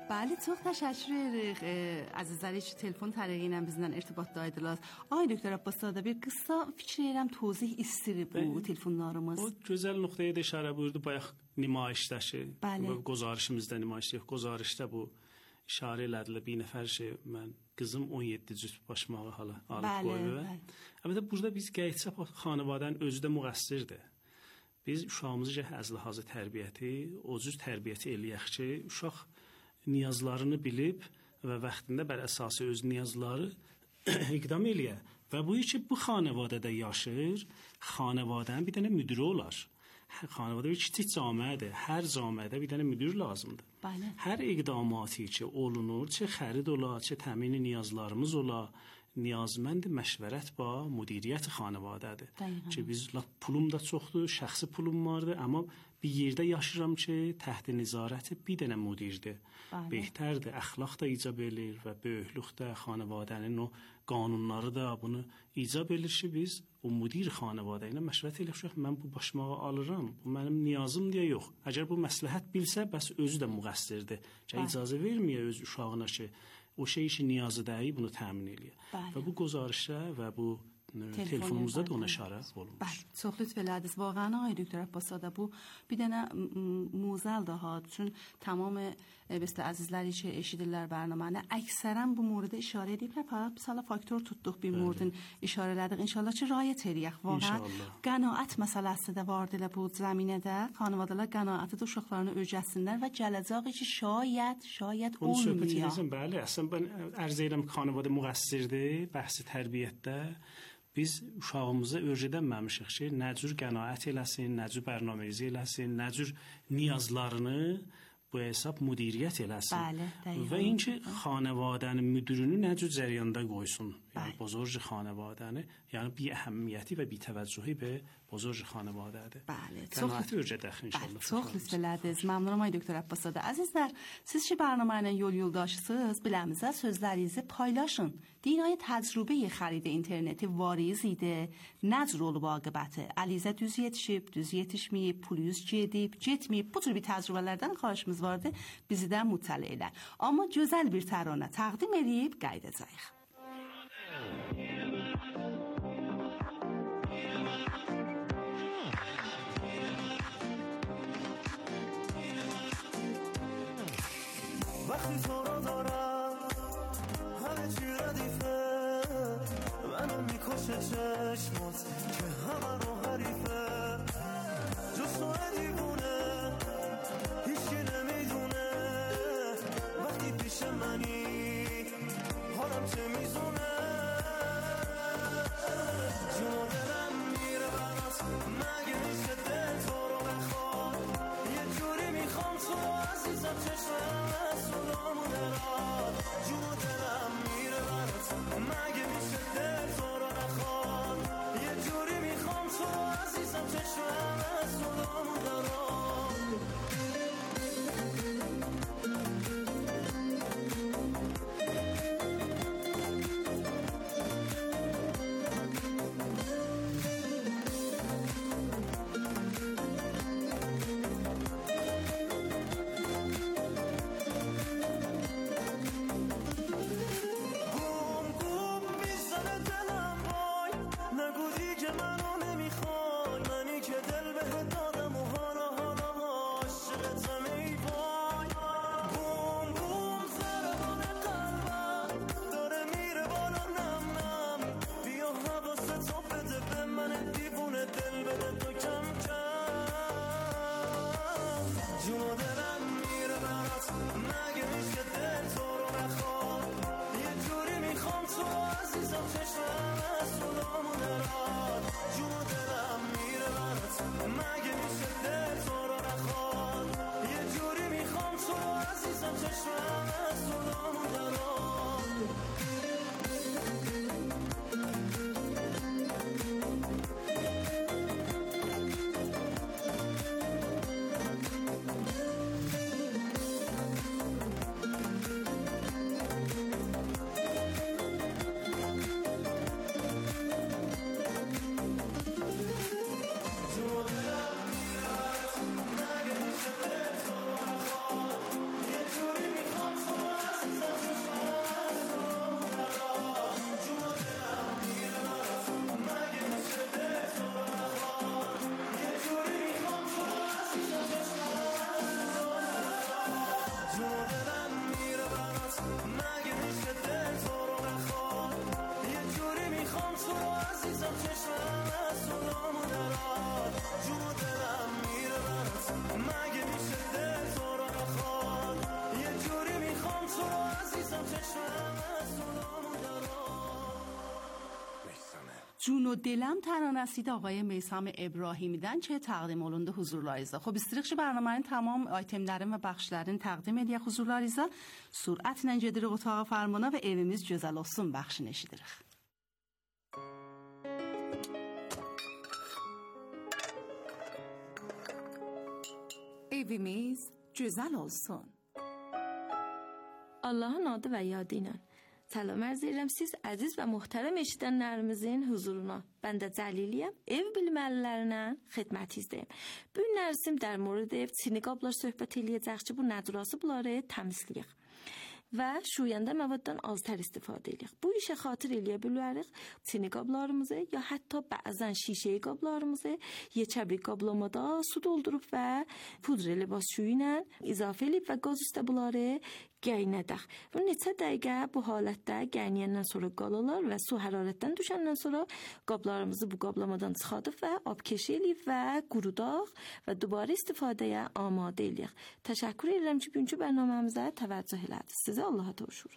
Bəli, çox təşəkkür edirik. Əzizlər, heç telefon tərəyi ilə bizlə irtibatdaydılar. Ay doktor Abbaszadə, bir qısa fikir edirəm, tozih istəyir bu telefonlarımız. O gözəl nöqtəyə də işarə buyurdu bayaq nümayişdəki. Bəli. Bu qozarışımızda nümayişdə, qozarışda bu işarə elədilər bir nəfər şey, mən qızım on yeddi cüt başmağı hala alıb qoydu. Əlbəttə burada biz qəyçə xanəvadənin özü də müqəssirdir. Biz uşağımızı əzli hazır tərbiyəti, o cür tərbiyəti eləyək ki, uşaq niyazlarını bilib və vaxtında bər əsası öz niyazları iqdam eləyə. Və bu ki, bu xanəvadədə yaşır, xanəvadənin bir dənə müdürü olar. Xanəvadə bir kiçik camiədir. Hər camiədə bir dənə müdür lazımdır. Bəli. Hər iqdamatı ki, olunur, ki, xərid ola, ki, təmini niyazlarımız ola, niyazmənd məşvərət ba müdiriyyət xanəvadədir. Ki, biz pulum da çoxdur, şəxsi pulum vardır, amma bir yerdə yaşıram ki, təhti nizarəti bir dənə müdirdir. Behtərdir, əxlaq da icab edir və böyüklük də xanəvadənin o qanunları da bunu icab edir ki, biz o müdir xanəvadə ilə məşvərət eləşək, mən bu başmağı alıram, bu mənim niyazım deyə yox. Əgər bu məsləhət bilsə, bəs özü də müqəssirdir. Ki, icazə verməyə öz uşağına ki, o şey ki, niyazı dəyi bunu təmin eləyə. Və bu qozarışda və bu telefonumuzda da ona işarə olunmuş. Bəli, çox lütf elədiniz. Vaxtən ay doktor Abbaszadə, bu bir dənə muzəldir ha. Çün tamam bəstə əzizləri ki, eşidirlər bərnaməni. Əksərən bu mövzuda işarə ediblər. Fəqət biz hələ faktor tutduq bir mövzudun işarə elədik. İnşallah ki, riayət eləyək. Vaxtən qənaət məsələsi də vardı elə bu zəminədə. Xanəvadələr qənaəti də uşaqlarını öyrətsinlər və gələcək ki, şayət, şayət olmuyor. Bəli, əslən mən ərz edirəm xanəvadə müqəssirdir, bəhsi tərbiyyətdə. Biz uşağımızı öyrədənməmişik ki, nə cür qənaət eləsin, nə cür bərnaməzi eləsin, nə cür niyazlarını bu hesab müdiriyyət eləsin. Bəli, dəqiqən. Və inki xanəvadənin müdürünü nə cür cərəyanda qoysun. Yəni bozorc xanəvadəni, yəni bir əhəmiyyəti və bir təvəccühü be bozorc xanəvadədir. Bəli, çox öyrədək inşallah. Çox lütf elədiniz. Məmnunam ay doktor Abbaszadə. Əzizlər, siz ki bərnamə ilə yol yoldaşısınız, biləmizə sözlərinizi paylaşın. Deyin ay təcrübəyi xərid interneti variz idi. Necə olub aqibəti? Əlizə düz yetişib, düz yetişməyib, pul yüz gedib, getməyib. Bu tür bir təcrübələrdən xahişimiz vardı. Bizi də mütələ elə. Amma gözəl bir təranə təqdim edib qaydacağıq. وقتی تو رو دارم همه چی ردیفه منو میکشه چشمات که همه رو حریفه جز تو دیوونه هیچی نمیدونه وقتی پیش منی حالم چه میزونه جون دلم میره برات مگه میشه دل تو رو بخواد یه جوری میخوام تو عزیزم چشمم جون دلم میره برات مگه میشه دل تو رو نخواد یه جوری میخوام تو عزیزم چشمم از صدامو دراد جون و دلم ترانسید آقای میثم ابراهیمی'den çe təqdim olundu huzurlarınıza. Xo'p, istirik برنامهnin tamam aytemlərin və bəxşlərin təqdim edirik huzurlarınıza. Sürətlə gedirik otağa farmana və evimiz gözəl olsun bəxşini eşidirik. Evimiz güzel olsun. Allah'ın adı və yadı ilə. Salam arz edirəm siz əziz və muhterem eşidənlərimizin huzuruna. Ben de Cəliliyəm, ev bilməlilərinə xidmətinizdəyim. Bu gün nərsim در مورد ev çini qablar söhbət eləyəcək ki, bu nəcrası bunları təmizləyək. Və şuyəndə məvaddan aztər istifadə edirik. Bu işə xatir eləyə bilərik çini qablarımızı ya hətta bəzən şişəyi qablarımızı yekəbrik qablamada su doldurub və pudra libas suyu ilə izafə edib və qaz üstə bunları gəynədək. Bu neçə dəqiqə bu halətdə gəynəyəndən sonra qalalar və su hərarətdən düşəndən sonra qablarımızı bu qablamadan çıxadıb və abkeşi eləyib və qurudaq və dubarı istifadəyə amadə eləyək. Təşəkkür edirəm ki, bugünkü bərnaməmizə təvəccüh elədiniz. Sizə Allah'a təşəkkür.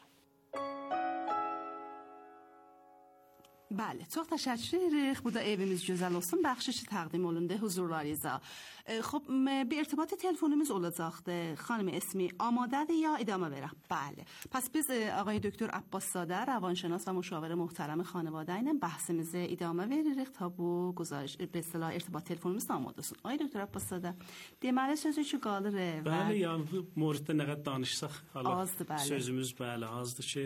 بله çok teşekkür edirik. Bu da evimiz güzel olsun bəxşişi təqdim olundu huzurlarınıza. خب bir irtibat telefonumuz olacaqdı. Xanım ismi آماده‌dir یا ادامه verək? بله. Pes biz آقای دکتر عباس‌زاده روانشناس و مشاور محترم خانواده ilə bəhsimizi idamə veririk ta bu guzarış به اصطلاح irtibat telefonumuz آماده olsun. آقای دکتر عباس‌زاده deməli sözü ki qalır. Bəli, yəni bu mövzuda nə qədər danışsaq, azdır, bəli. Sözümüz bəli azdır ki,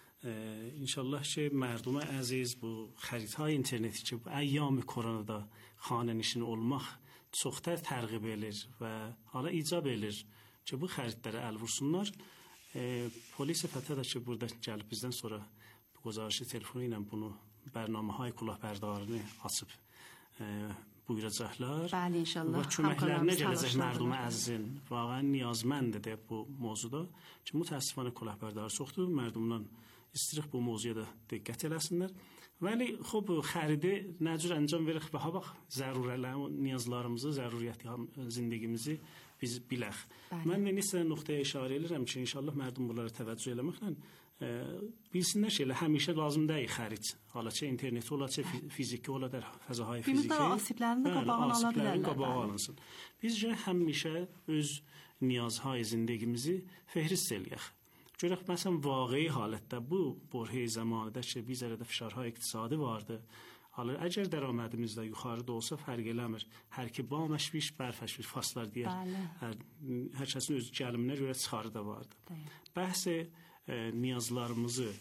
İnşallah ki مردم əziz bu xəritay interneti ki bu əyyam koronada xanənişin olmaq çoxtər tərğib edir və hala icab edir ki bu xəritlərə əl vursunlar. E, polis fətə də ki burada gəlib bizdən sonra bu guzarışı telefonu ilə bunu bərnaməhay kulahbərdarını açıb e, buyuracaqlar. Bəli inşallah. Və köməklərinə gələcək mərdum əzizin vaqən niyazməndir bu mövzuda ki mütəəssifانه kulahbərdarı çoxdur. Mərdumdan İstirik bu mövzuya da diqqət eləsinlər. Vəli, xub, xəridi nə cür əncam veririk və ha bax, zərurələr, niyazlarımızı, zəruriyyət zindegimizi biz bilək. Mən neçə nöqtəyə işarə edirəm ki, inşallah mərdum bunlara təvəccüh eləməklə e, bilsinlər ki, elə həmişə lazım deyil xərid. Hala ki, interneti ola, ki, fiziki ola, der fəzahay fiziki. Bir müddət asiblərini də qabağını ala bilərlər. Qabağı alınsın. Biz həmişə öz niyazhay zindegimizi fehrist eləyək. Görək, məsələn, vaqəi halətdə bu borhey zamanıda ki, biz ərədə fişarhay iqtisadi vardı. Halı, əgər dərəmədimiz də yuxarıda olsa fərq eləmir. Hər ki, baməşviş, bərfəşviş, faslar deyər. Hər, hər kəsin öz gəliminə görə çıxarı da vardı. Bəhs e, niyazlarımızı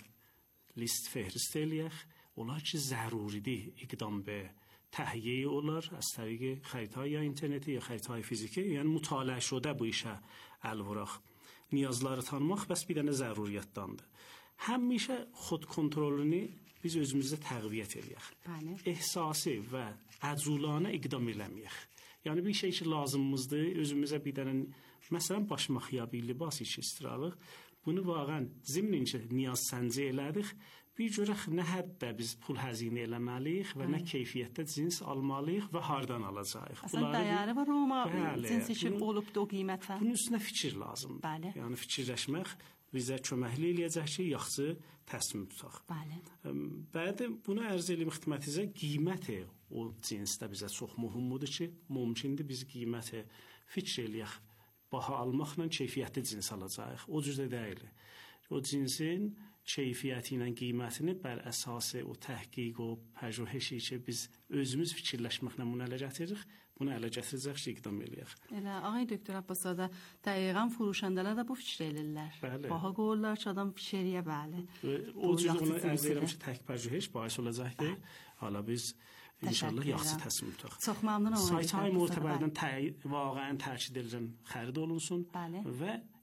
list fehrist eləyək. Onlar ki, zəruridir iqdam bə təhyiyə olar, az təriqi xəritay ya interneti ya xəritay fiziki, yəni mütaliə şudə bu işə əl vuraq. Niyazları tanımaq bəs bir dənə zəruriyyətdandır. Həmişə xod kontrolünü biz özümüzdə təqviyyət eləyək. Ehsasi və əculanə iqdam eləməyək. Yəni bir şey ki lazımımızdır, özümüzə bir dənə, məsələn, başmaq ya bir libas işi istiralıq, bunu vaqən zimnin ki niyaz sənci elədik, bir görək nə həddə biz pul həzinə eləməliyik və nə keyfiyyətdə cins almalıyıq və hardan alacağıq. Məsələn, dəyəri var ama cins işi olub da o qiymətə. Bunun üstünə fikir lazımdır. Bəli. Yəni fikirləşmək bizə köməkli eləyəcək ki, yaxşı təslim tutaq. Bəli. Bəli, bunu ərz eləyim xidmətinizə, qiyməti o cinsdə bizə çox mühümdür ki, mümkündür biz qiyməti fikir eləyək. Baha almaqla keyfiyyətli cins alacağıq. O cüzdə deyil. O cinsin keyfiyyəti ilə qiymətini bər əsası o təhqiq, o pəjüheşi ki, biz özümüz fikirləşməklə bunu ələ gətiririk, bunu ələ gətirəcək ki, iqdam eləyək. Elə, ağay doktor Abbaszadə, dəqiqən furuşəndələr də bu fikir elirlər. Bəli. Baha qoyurlar ki, adam fikiriyə, bəli. O cüz onu ərz edirəm ki, tək pəjüheş bahis olacaqdır. Hala biz İnşallah yaxşı təslim tutaq. Çox məmnun olacaq. Saytay mötəbərdən vaqəən təkid edilən xərid olunsun. Bəli. Və